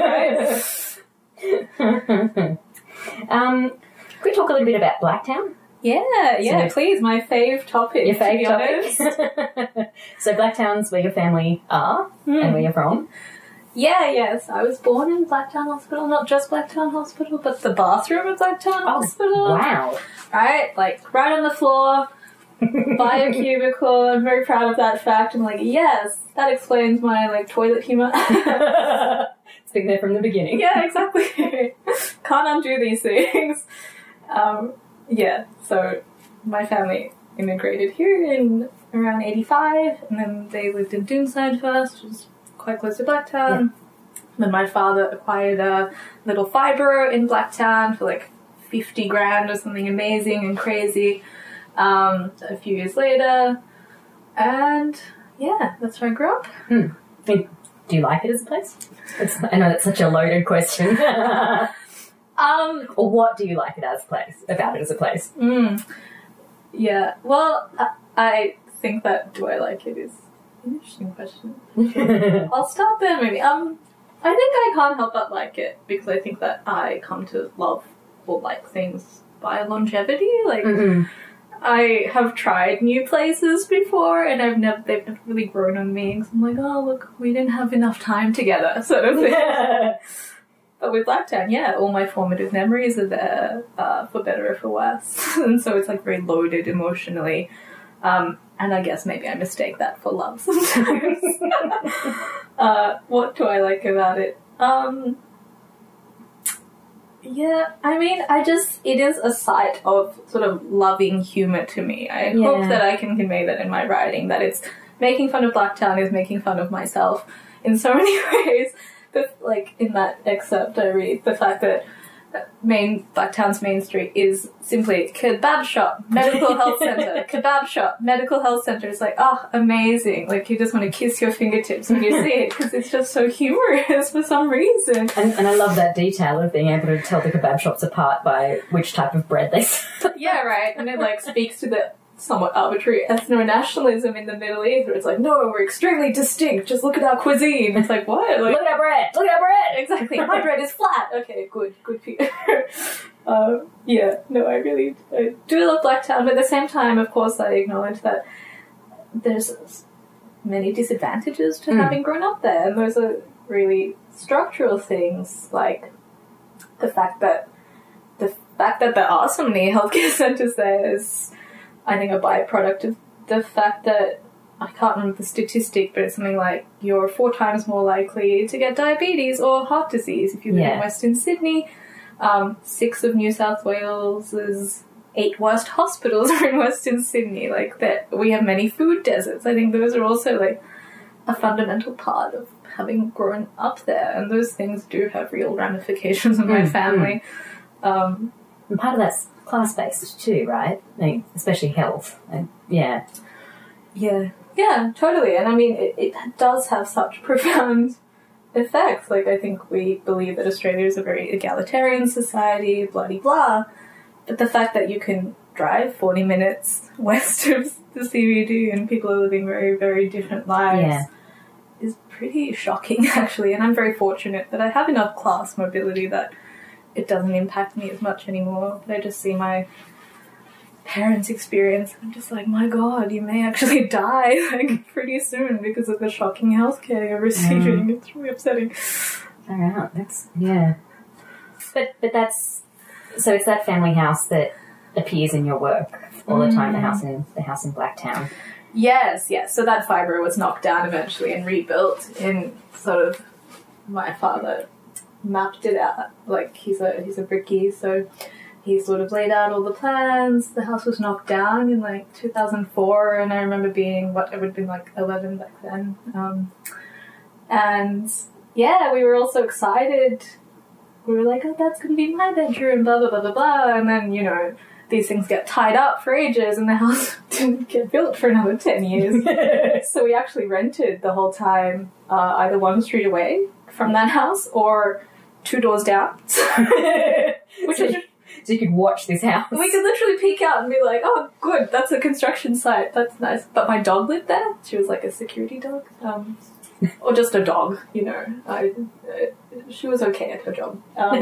right?
um, could we talk a little bit about Blacktown?
Yeah, yeah,
so,
please, my fave topic,
your fave
to be honest.
So Blacktown's where your family are mm. and where you're from?
Yeah, yes. I was born in Blacktown Hospital, not just Blacktown Hospital, but the bathroom at Blacktown
oh,
Hospital.
Wow.
Right, like, right on the floor, by a cubicle. I'm very proud of that fact. I'm like, yes, that explains my, like, toilet humour.
It's been there from the beginning.
Yeah, exactly. Can't undo these things. Um... Yeah, so my family immigrated here in around eighty-five, and then they lived in Doonside first, which is quite close to Blacktown. Yeah. Then my father acquired a little fibro in Blacktown for like fifty grand or something amazing and crazy um, a few years later. And yeah, that's where I grew up.
Hmm. Do you like it as a place? It's, I know that's such a loaded question. Um, or what do you like it as a place, about it as a place?
Mm, yeah, well, I, I think that do I like it is an interesting question. I'll start there maybe. Um, I think I can't help but like it because I think that I come to love or like things by longevity. Like,
mm-hmm.
I have tried new places before, and I've never they've never really grown on me. Cause I'm like, oh look, we didn't have enough time together, sort of thing. But with Blacktown, yeah, all my formative memories are there, uh, for better or for worse, and so it's like very loaded emotionally. Um, and I guess maybe I mistake that for love sometimes. uh, what do I like about it? Um, yeah, I mean, I just, it is a site of sort of loving humour to me. I
Yeah.
hope that I can convey that in my writing, that it's making fun of Blacktown is making fun of myself in so many ways. But, like, in that excerpt I read, the fact that main Blacktown's main street is simply kebab shop, medical health centre, kebab shop, medical health centre. It's like, oh, amazing. Like, you just want to kiss your fingertips when you see it because it's just so humorous for some reason.
And, and I love that detail of being able to tell the kebab shops apart by which type of bread they sell.
Yeah, right. And it, like, speaks to the somewhat arbitrary ethno-nationalism in the Middle East where it's like, no, we're extremely distinct. Just look at our cuisine. It's like, what? Like,
Look at our bread! Look at our bread!
exactly. My bread is flat. Okay, good, good. um, yeah, no, I really I do love Blacktown, but at the same time, of course, I acknowledge that there's many disadvantages to
Mm.
having grown up there, and those are really structural things, like the fact that the fact that there are so many healthcare centres there is, I think, a byproduct of the fact that I can't remember the statistic, but it's something like you're four times more likely to get diabetes or heart disease if you live
Yeah.
in Western Sydney. Um, six of New South Wales's eight worst hospitals are in Western Sydney. Like, that, we have many food deserts. I think those are also like a fundamental part of having grown up there, and those things do have real ramifications on my
Mm,
family. Um,
And part of that's class-based too, right? Like, especially health. And, yeah.
Yeah. Yeah, totally. And I mean, it, it does have such profound effects. Like, I think we believe that Australia is a very egalitarian society, blah-de-blah. But the fact that you can drive forty minutes west of the C B D and people are living very, very different lives
Yeah.
is pretty shocking, actually. And I'm very fortunate that I have enough class mobility that it doesn't impact me as much anymore. But I just see my parents' experience. I'm just like, my God, you may actually die like pretty soon because of the shocking healthcare you're receiving. Mm. It's really upsetting.
All right, that's yeah. But but that's so it's that family house that appears in your work all the time. Mm. The house in the house in Blacktown.
Yes, yes. So that fibro was knocked down eventually and rebuilt in sort of, my father mapped it out. Like, he's a he's a brickie, so he sort of laid out all the plans. The house was knocked down in like two thousand four, and I remember being, what, it would have been like eleven back then. Um, and yeah, we were all so excited. We were like, oh, that's going to be my bedroom, blah, blah, blah, blah, blah. And then, you know, these things get tied up for ages and the house didn't get built for another ten years. So we actually rented the whole time, uh, either one street away from that house or two doors down. Which
so,
was,
so you could watch this house.
we could literally peek out and be like, oh, good, that's a construction site. That's nice. But my dog lived there. She was like a security dog. Um, or just a dog, you know. I, uh, she was okay at her job. Um,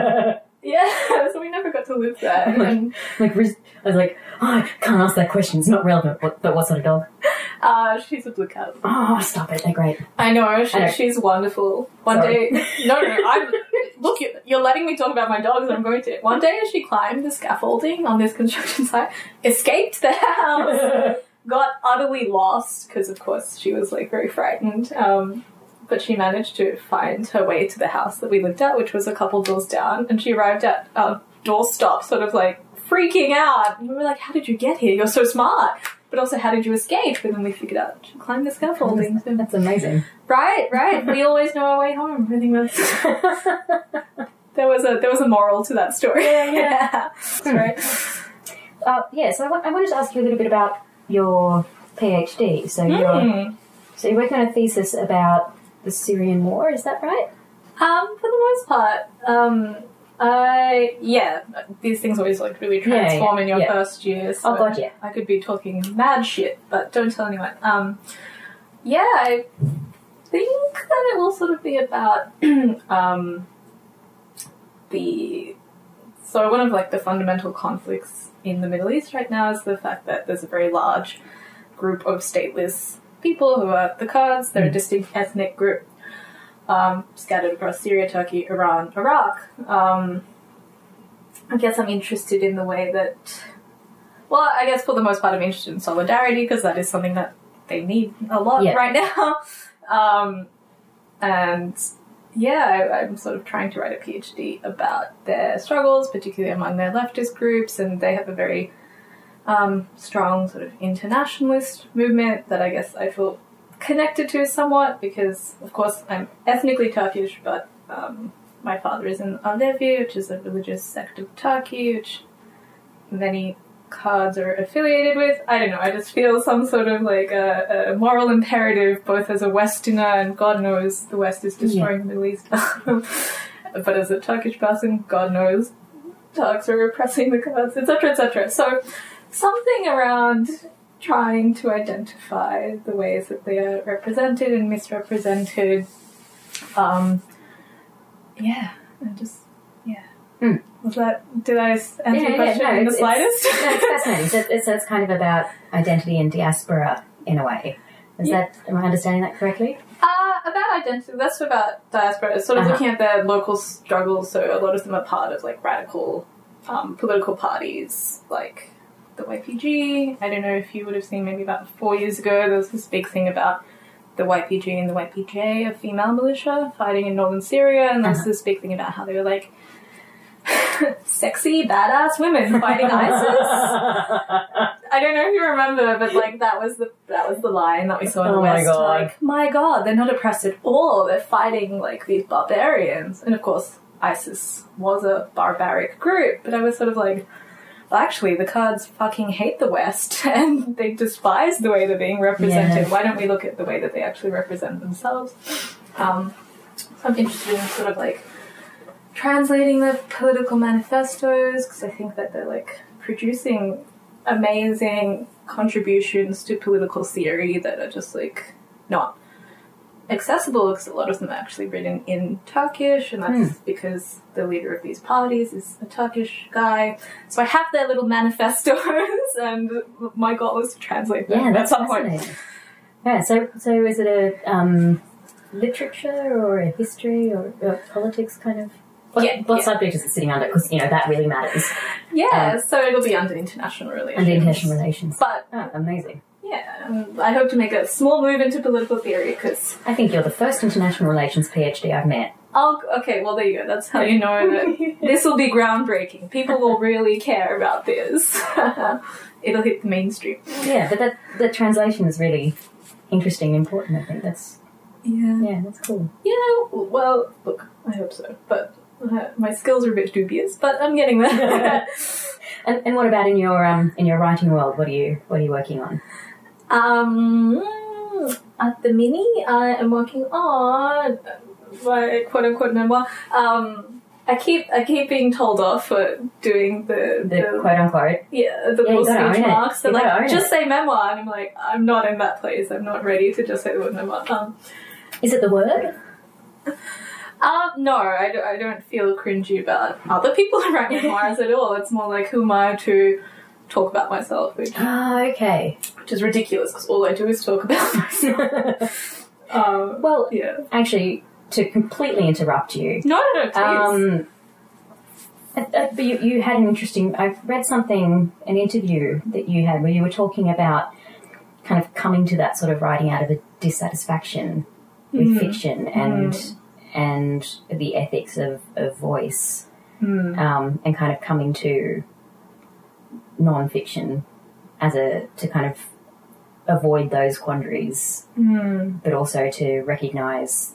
yeah, so we never got to live there. And,
like, I was like, oh, I can't ask that question. It's not relevant. What, but what sort of dog?
uh, she's a blue cat.
Oh, stop it. They're great.
I know, she,
I know.
she's wonderful. One
Sorry.
day... No, no, no. I'm, look, you're, you're letting me talk about my dogs, and I'm going to. One day she climbed the scaffolding on this construction site, escaped the house, got utterly lost, because, of course, she was, like, very frightened. Um... But she managed to find her way to the house that we lived at, which was a couple doors down. And she arrived at our doorstop, sort of like freaking out. And we were like, how did you get here? You're so smart. But also, how did you escape? But then we figured out she climbed the scaffolding. So.
That's amazing.
Right, right. We always know our way home. I think that's... there was a there was a moral to that story.
Yeah, yeah.
That's right.
Uh, yeah, so I, w- I wanted to ask you a little bit about your PhD. So you're,
Mm.
so you're working on a thesis about the Syrian war, is that right?
Um, for the most part, um, I, yeah, these things always like really transform
yeah,
in your
yeah.
first year. So
Oh, God, yeah.
I could be talking mad shit, but don't tell anyone. Um, yeah, I think that it will sort of be about, um, the So one of like the fundamental conflicts in the Middle East right now is the fact that there's a very large group of stateless people who are the Kurds. They're a distinct ethnic group um, scattered across Syria, Turkey, Iran, Iraq. Um, I guess I'm interested in the way that, well, I guess for the most part I'm interested in solidarity because that is something that they need a lot
Yeah.
right now. Um, and yeah, I, I'm sort of trying to write a PhD about their struggles, particularly among their leftist groups, and they have a very um, strong sort of internationalist movement that I guess I feel connected to somewhat because, of course, I'm ethnically Turkish, but um, my father is an Alevi, which is a religious sect of Turkey, which many Kurds are affiliated with. I don't know, I just feel some sort of like a, a moral imperative both as a Westerner and God knows the West is destroying yeah. the Middle East. But as a Turkish person, God knows Turks are repressing the Kurds, et cetera, et cetera. So something around trying to identify the ways that they are represented and misrepresented. Um, yeah, and just, yeah.
Mm.
Was that, did I answer
yeah,
your question
yeah, no,
in the
it's,
slightest?
It's, no, it's fascinating. So it's, so it's kind of about identity and diaspora in a way. Is
Yeah.
that, am I understanding that correctly?
Uh, about identity, that's about diaspora. It's sort of
Uh-huh.
looking at their local struggles, so a lot of them are part of, like, radical um, political parties, like the Y P G. I don't know if you would have seen maybe about four years ago, there was this big thing about the Y P G and the Y P J, a female militia, fighting in northern Syria, and there was
Uh-huh.
this big thing about how they were, like, sexy, badass women fighting ISIS. I don't know if you remember, but like that was the that was the line that we saw in the
Oh my
West.
God.
Like, my God, they're not oppressed at all. They're fighting like these barbarians, and of course, ISIS was a barbaric group. But I was sort of like, well, actually, the Kurds fucking hate the West, and they despise the way they're being represented.
Yeah.
Why don't we look at the way that they actually represent themselves? Um, so I'm interested in sort of like translating the political manifestos because I think that they're like producing amazing contributions to political theory that are just like not accessible because a lot of them are actually written in Turkish, and that's
Hmm.
because the leader of these parties is a Turkish guy. So I have their little manifestos, and my goal is to translate them
Yeah,
at
that's
some point.
fascinating. Yeah, so so is it a um, literature or a history or, or politics kind of? What,
Yeah,
what
yeah.
subject is it sitting under? Because, you know, that really matters.
Yeah,
Um,
so it'll be under international relations.
Under international relations.
But
Oh, amazing.
yeah, um, I hope to make a small move into political theory because
I think you're the first international relations PhD I've met.
I'll, okay, well there you go. That's how you know that this will be groundbreaking. People will really care about this. It'll hit the mainstream.
Yeah, but that the translation is really interesting and important, I think. That's,
Yeah.
yeah, that's cool.
Yeah, well, look, I hope so. But uh, my skills are a bit dubious, but I'm getting there.
And, and what about in your um in your writing world? What are you what are you working on?
um, at the mini, I am working on my quote-unquote memoir. Um, I keep I keep being told off for doing the
The, quote unquote.
Yeah, the
Yeah, you
little
gotta
speech
own it.
marks. They're
You gotta
like,
own
just
it.
say memoir. And I'm like, I'm not in that place. I'm not ready to just say the word memoir. Um,
Is it the word?
um, no, I, do, I don't feel cringy about other people who write memoirs at all. It's more like, who am I to talk about myself, which,
Ah, okay.
which is ridiculous because all I do is talk about myself. um,
Well,
yeah.
actually, to completely interrupt you,
No, no, no, please.
um, uh, uh, but you, you had an interesting. I read something, an interview that you had where you were talking about kind of coming to that sort of writing out of a dissatisfaction with
Mm.
fiction and and the ethics of, of voice,
Mm.
um, and kind of coming to non-fiction as a to kind of avoid those quandaries,
Mm.
but also to recognise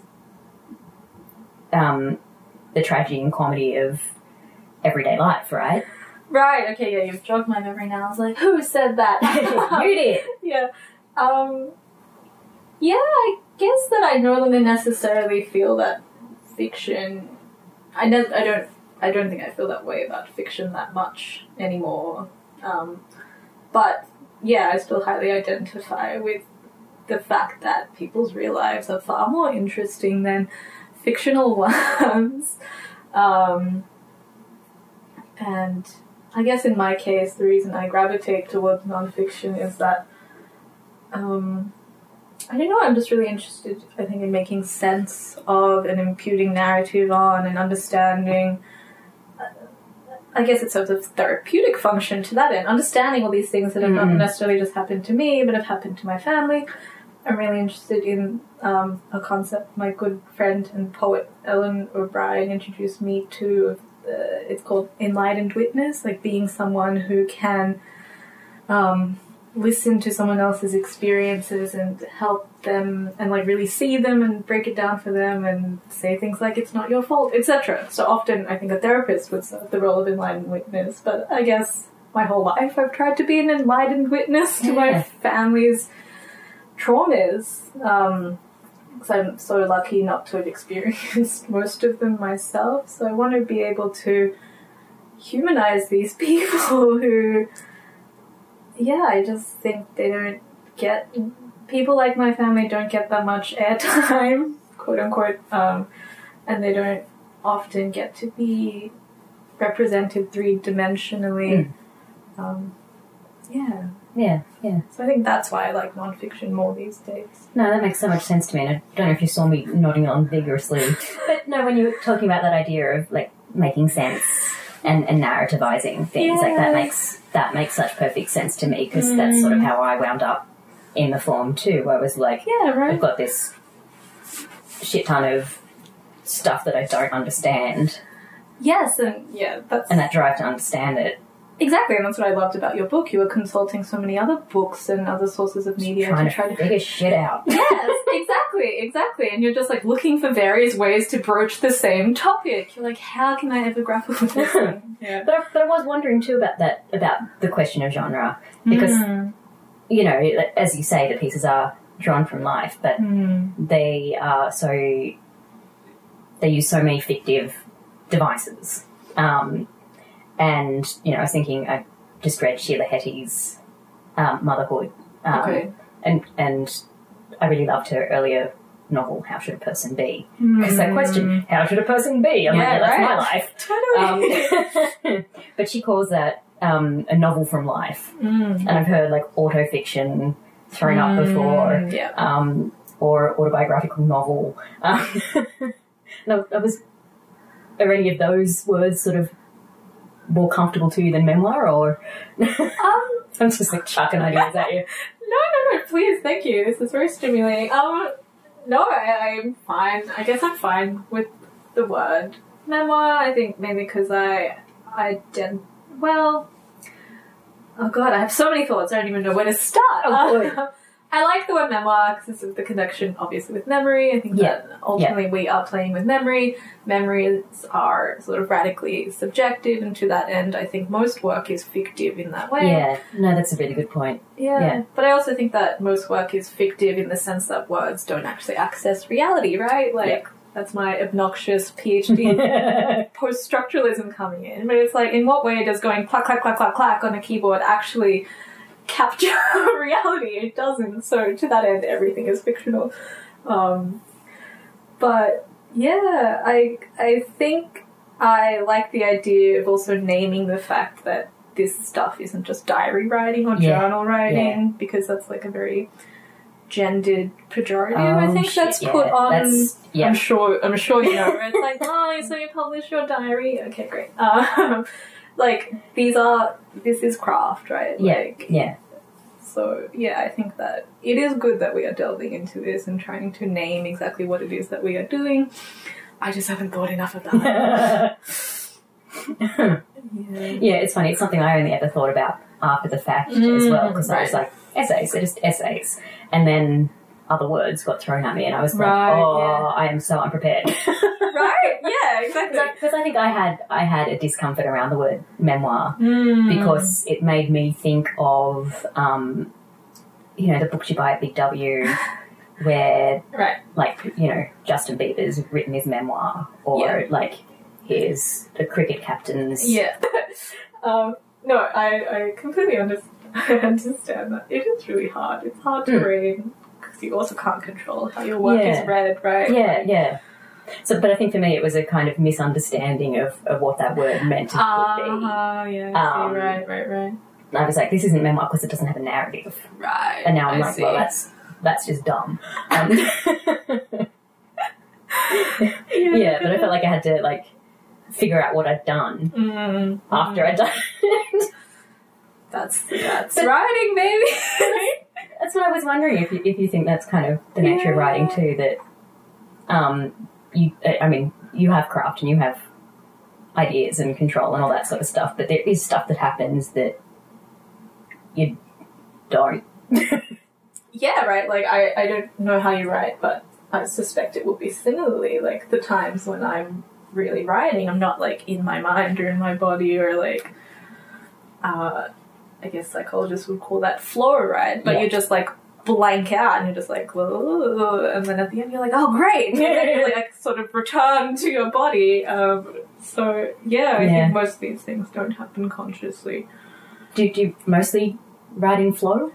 um, the tragedy and comedy of everyday life, right?
Right, okay, yeah, you've jogged my memory now. I was like, who said that?
You did.
Yeah. Um, yeah, I guess that I no longer necessarily feel that fiction. I ne- I don't. I don't think I feel that way about fiction that much anymore. Um, but yeah, I still highly identify with the fact that people's real lives are far more interesting than fictional ones. Um, And I guess in my case, the reason I gravitate towards nonfiction is that, um, I don't know, I'm just really interested, I think, in making sense of and imputing narrative on and understanding. I guess it serves a therapeutic function to that end, understanding all these things that have mm-hmm. not necessarily just happened to me, but have happened to my family. I'm really interested in um, a concept my good friend and poet Ellen O'Brien introduced me to. Uh, it's called enlightened witness, like being someone who can um, listen to someone else's experiences and help them and like really see them and break it down for them and say things like it's not your fault, et cetera. So often I think a therapist would serve the role of enlightened witness, but I guess my whole life I've tried to be an enlightened witness to yeah. my family's traumas. Um, because I'm so lucky not to have experienced most of them myself. So I want to be able to humanize these people who, yeah, I just think they don't get, people like my family don't get that much airtime, quote unquote, um, and they don't often get to be represented three-dimensionally. Mm. Um, yeah.
Yeah, yeah.
So I think that's why I like nonfiction more these days.
No, that makes so much sense to me, and I don't know if you saw me nodding on vigorously. But no, when you were talking about that idea of, like, making sense and, and narrativizing things, yeah. like, that makes that makes such perfect sense to me, because mm. that's sort of how I wound up in the form, too, where I was like,
yeah, right.
I've got this shit ton of stuff that I don't understand.
Yes, and, yeah, that's...
And that drive to understand it.
Exactly, and that's what I loved about your book. You were consulting so many other books and other sources of media
trying
to
to
try to
figure shit out.
Yes, exactly, exactly. And you're just like looking for various ways to broach the same topic. You're like, how can I ever grapple with this thing?
Yeah. But, I, but I was wondering too about that, about the question of genre, because mm. you know, as you say, the pieces are drawn from life, but
mm.
they are so they use so many fictive devices. Um, And, you know, I was thinking, I just read Sheila Hetty's um, Motherhood. Um,
okay.
And and I really loved her earlier novel, How Should a Person Be? Because mm. that question, how should a person be? I'm
yeah,
like, yeah, that's
right.
my life.
Totally.
Um, but she calls that um, a novel from life.
Mm.
And I've heard, like, autofiction thrown mm. up before.
Yeah.
Um, or autobiographical novel. Um, no, I was... Are any of those words sort of more comfortable to you than memoir, or
um,
I'm just like chucking ideas at you?
No, no, no, please, thank you. This is very stimulating. Um, no, I, I'm fine. I guess I'm fine with the word memoir. I think maybe because I, I did well. Oh God, I have so many thoughts. I don't even know where to start.
Oh boy.
Um, I like the word memoir because of the connection, obviously, with memory. I think
yeah.
that ultimately yeah. we are playing with memory. Memories are sort of radically subjective, and to that end, I think most work is fictive in that way.
Yeah, no, that's a really good point.
Yeah.
yeah.
But I also think that most work is fictive in the sense that words don't actually access reality, right? Like, yeah. that's my obnoxious PhD post-structuralism coming in. But it's like, in what way does going clack, clack, clack, clack, clack on a keyboard actually capture reality? It doesn't. So to that end, everything is fictional. Um, but yeah, I I think I like the idea of also naming the fact that this stuff isn't just diary writing or
yeah.
journal writing,
yeah.
because that's like a very gendered pejorative.
Oh,
I think
shit,
that's
yeah.
put on.
That's, yeah.
I'm sure. I'm sure you know. It's like, oh, so you publish your diary? Okay, great. Um, like these are. This is craft, right?
Yeah.
Like,
yeah.
So, yeah, I think that it is good that we are delving into this and trying to name exactly what it is that we are doing. I just haven't thought enough about it.
yeah. yeah, it's funny. It's something I only ever thought about after the fact mm, as well, because right. I was like, essays, they're just essays. And then other words got thrown at me, and I was like,
right,
oh,
yeah.
I am so unprepared.
Right, yeah, exactly.
Because I think I had I had a discomfort around the word memoir
mm.
because it made me think of, um, you know, the books you buy at Big W where,
right.
like, you know, Justin Bieber's written his memoir, or,
yeah.
like, here's the cricket captain's...
Yeah. um, no, I, I completely under- understand that. It is really hard. It's hard to mm. read because you also can't control how your work
yeah.
is read, right?
Yeah,
like,
yeah. So, but I think for me, it was a kind of misunderstanding of, of what that word meant to
Uh,
be.
uh, yeah, I
Um,
see. Right, right, right.
I was like, this isn't memoir because it doesn't have a narrative.
Right.
And now I'm
I
like,
see.
well, that's that's just dumb. Um, yeah, but I felt like I had to like figure out what I'd done
Mm,
after
mm.
I'd done it.
That's that's
But-
writing, baby.
That's what I was wondering if you, if you think that's kind of the nature of writing
Yeah.
too. That um, you, I mean, you have craft and you have ideas and control and all that sort of stuff, but there is stuff that happens that you don't.
Yeah, right. Like I, I don't know how you write, but I suspect it will be similarly. Like the times when I'm really writing, I'm not like in my mind or in my body or like, uh, I guess psychologists would call that flow, right? But
Yeah.
you just like blank out and you're just like, "Whoa," and then at the end you're like, oh great, and then you like sort of return to your body. Um, so yeah, I
Yeah.
think most of these things don't happen consciously.
Do, do you mostly write in flow?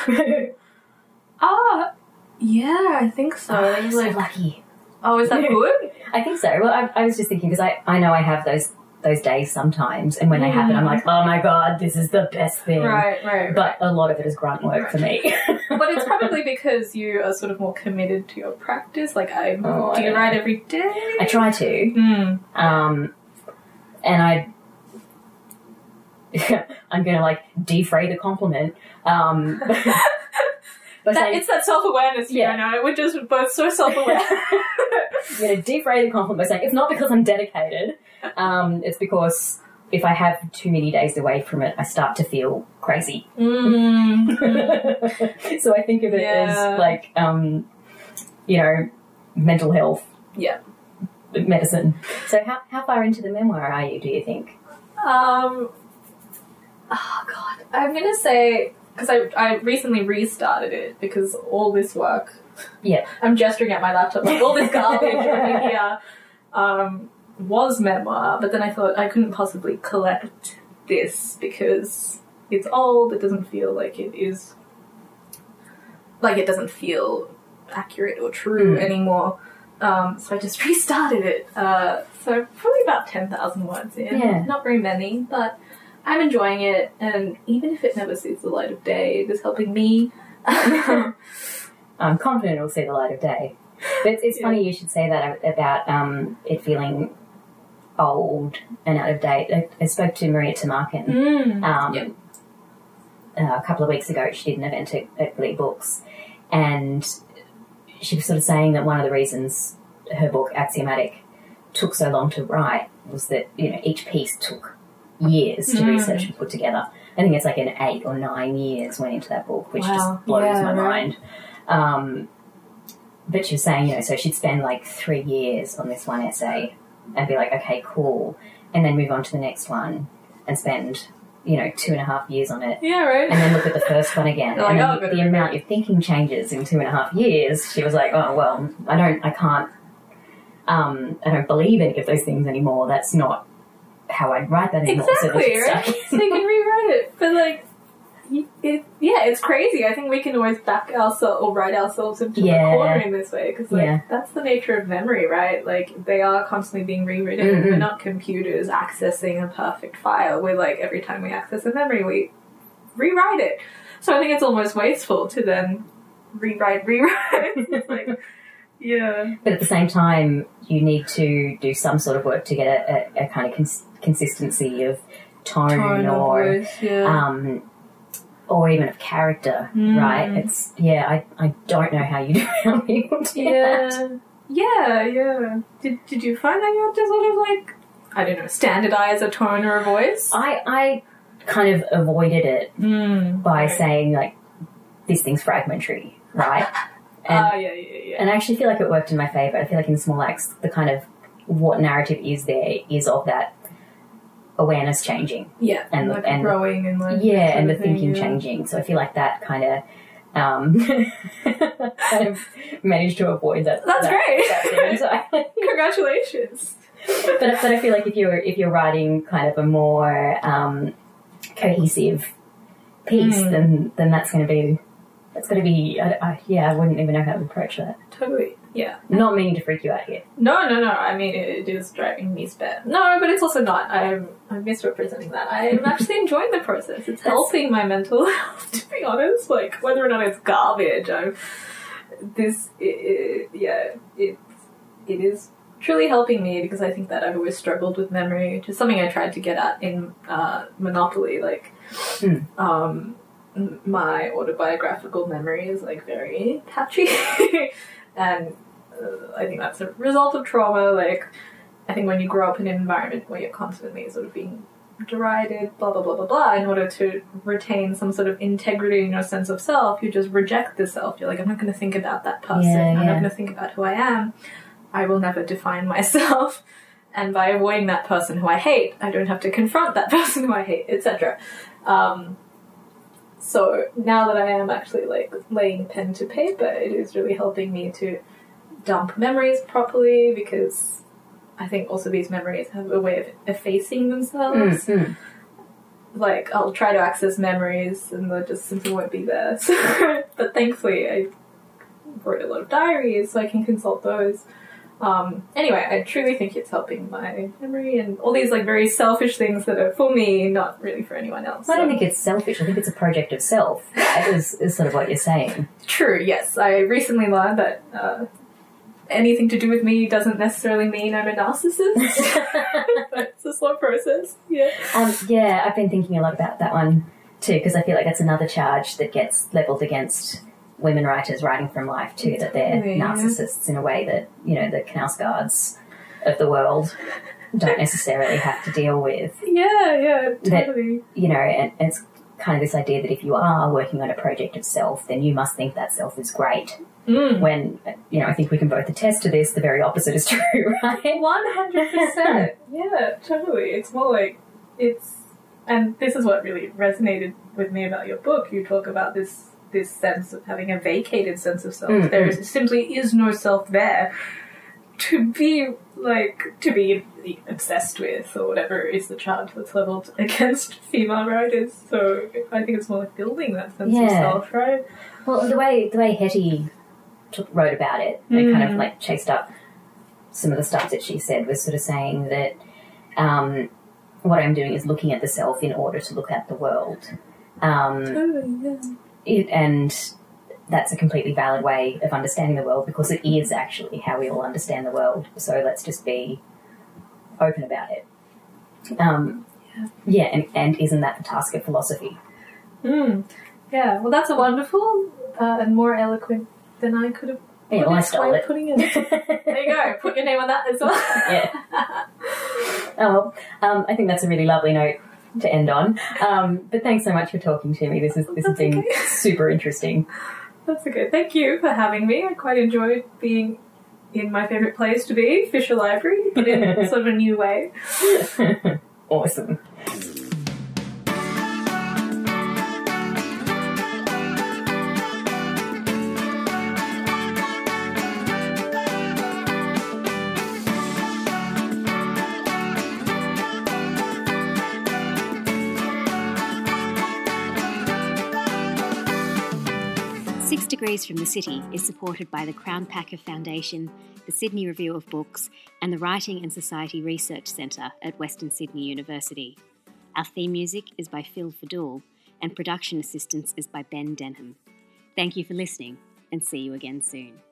Ah, yeah, I think so.
Oh, you're so
like,
lucky.
oh, is that good?
I think so. Well, I, I was just thinking because I, I know I have those those days sometimes, and when they happen, I'm like, oh my god, this is the best thing.
Right, right.
But a lot of it is grunt work for me.
But it's probably because you are sort of more committed to your practice. Like, I
Oh,
do
I
you
don't
write
know.
every day?
I try to,
Mm.
um, and I. I'm gonna like defray the compliment. Um, but
That,
saying,
it's that self-awareness,
Yeah.
you know. We're just both so self-aware.
I'm gonna defray the compliment by saying it's not because I'm dedicated. Um, it's because if I have too many days away from it, I start to feel crazy.
mm.
So I think of it
Yeah.
as like, um, you know, mental health,
Yeah.
medicine. So how how far into the memoir are you? Do you think?
Um. Oh God, I'm gonna say because I I recently restarted it because all this work.
Yeah.
I'm gesturing at my laptop like all this garbage over here. Um. Was memoir, but then I thought I couldn't possibly collect this because it's old, it doesn't feel like it is like it doesn't feel accurate or true
Mm.
anymore. Um, so I just restarted it. Uh, so probably about ten thousand words in.
Yeah.
Not very many, but I'm enjoying it, and even if it never sees the light of day, it is helping me.
I'm confident it'll see the light of day. But it's, it's
Yeah.
funny you should say that about um, it feeling old and out of date. I, I spoke to Maria Tamarkin
Mm.
um,
Yep.
uh, a couple of weeks ago. She did an event at, at Lee Books, and she was sort of saying that one of the reasons her book Axiomatic took so long to write was that, you know, each piece took years to
Mm.
research and put together. I think it's like an eight or nine years went into that book, which
Wow.
just blows
Yeah,
my
right.
mind. Um, but she was saying, you know, so she'd spend like three years on this one essay and be like, okay, cool, and then move on to the next one and spend, you know, two and a half years on it.
Yeah, right.
And then look at the first one again.
You're like,
and then
oh,
the,
gotta
the
do
amount your thinking changes in two and a half years. She was like, oh, well, I don't, I can't, um, I don't believe any of those things anymore. That's not how I'd write that anymore.
Exactly,
so let's
right?
start
So you can rewrite it. But, like, y- it, yeah, it's crazy. I think we can always back ourselves or write ourselves into
Yeah.
a corner in this way because, like,
Yeah.
that's the nature of memory, right? Like, they are constantly being rewritten.
Mhm.
We're not computers accessing a perfect file. We're, like, every time we access a memory, we rewrite it. So I think it's almost wasteful to then rewrite, rewrite. It's like, yeah.
But at the same time, you need to do some sort of work to get a, a, a kind of cons- consistency of tone,
Tone of
or
voice, yeah.
um, or even of character,
Mm.
right? It's yeah, I, I don't know how you do how people do that.
Yeah, yeah, yeah. Did Did you find that you had to sort of like, I don't know, standardize a tone or a voice?
I I kind of avoided it
Mm.
by saying like this thing's fragmentary, right? And
Ah, yeah, yeah, yeah.
and I actually feel like it worked in my favour. I feel like in Small Acts, the kind of what narrative is there is of that awareness changing.
yeah,
and-
like
and-
growing and like
Yeah,
sort
and the
of thing,
thinking
yeah.
changing. So I feel like that kind of um, kind of managed to avoid that.
That's
that,
great.
that thing. So I-
Congratulations.
but but I feel like if you're if you're writing kind of a more um, cohesive piece,
Mm.
then then that's going to be That's got to be, I, I, yeah, I wouldn't even know how to approach that.
Totally, yeah.
Not meaning to freak you out here.
No, no, no. I mean, it, it is driving me spare. No, but it's also not. I'm, I'm misrepresenting that. I'm actually enjoying the process. It's helping my mental health, to be honest. Like, whether or not it's garbage, I'm, this, it, it, yeah, it, it is truly helping me because I think that I've always struggled with memory, which is something I tried to get at in uh, Monopoly. Like,
Mm.
um... my autobiographical memory is like very patchy and uh, I think that's a result of trauma. Like, I think when you grow up in an environment where you're constantly sort of being derided, blah blah blah blah blah, in order to retain some sort of integrity in your sense of self, you just reject the self. You're like, I'm not going to think about that person.
Yeah,
I'm
yeah.
not going to think about who I am. I will never define myself. And by avoiding that person who I hate, I don't have to confront that person who I hate, et cetera. Um, So now that I am actually like laying pen to paper, it is really helping me to dump memories properly because I think also these memories have a way of effacing themselves.
Mm-hmm.
Like, I'll try to access memories and they just simply won't be there. So, but thankfully I wrote a lot of diaries so I can consult those. Um, anyway, I truly think it's helping my memory and all these like very selfish things that are for me, not really for anyone else.
I don't
So.
think it's selfish. I think it's a project of self, right, is, is sort of what you're saying.
True, yes. I recently learned that uh, anything to do with me doesn't necessarily mean I'm a narcissist. But it's a slow process, yeah.
Um, yeah, I've been thinking a lot about that one too, because I feel like that's another charge that gets levelled against women writers writing from life too, that they're
Totally, yeah.
narcissists in a way that, you know, the Knausgaards of the world don't necessarily have to deal with.
Yeah, yeah,
That-
totally.
You know, and, and it's kind of this idea that if you are working on a project of self, then you must think that self is great.
Mm.
When, you know, I think we can both attest to this, the very opposite is true, right?
one hundred percent. Yeah, totally. It's more like, it's, and this is what really resonated with me about your book. You talk about this this sense of having a vacated sense of self.
Mm-hmm.
There is, simply is no self there to be, like, to be obsessed with, or whatever is the charge that's leveled against female writers. So I think it's more like building that sense
Yeah.
of self, right?
Well, the way the way Hetty took, wrote about it, and kind of
Mm.
like chased up some of the stuff that she said, was sort of saying that um, what I'm doing is looking at the self in order to look at the world. Um,
Totally, yeah.
it, and that's a completely valid way of understanding the world because it is actually how we all understand the world. So let's just be open about it. Um,
Yeah.
yeah, and, and isn't that the task of philosophy?
Mm. Yeah, well, that's a wonderful uh, and more eloquent than I could have.
Yeah, well, I stole it.
Putting it. There you go. Put your name on that as well.
Yeah. Oh, well, um, I think that's a really lovely note to end on. Um, but thanks so much for talking to me. This is this has
That's
been
okay.
super interesting.
That's okay. Thank you for having me. I quite enjoyed being in my favourite place to be, Fisher Library, but in sort of a new way.
Awesome.
Six Degrees from the City is supported by the Crown Packer Foundation, the Sydney Review of Books, and the Writing and Society Research Centre at Western Sydney University. Our theme music is by Phil Fadul, and production assistance is by Ben Denham. Thank you for listening, and see you again soon.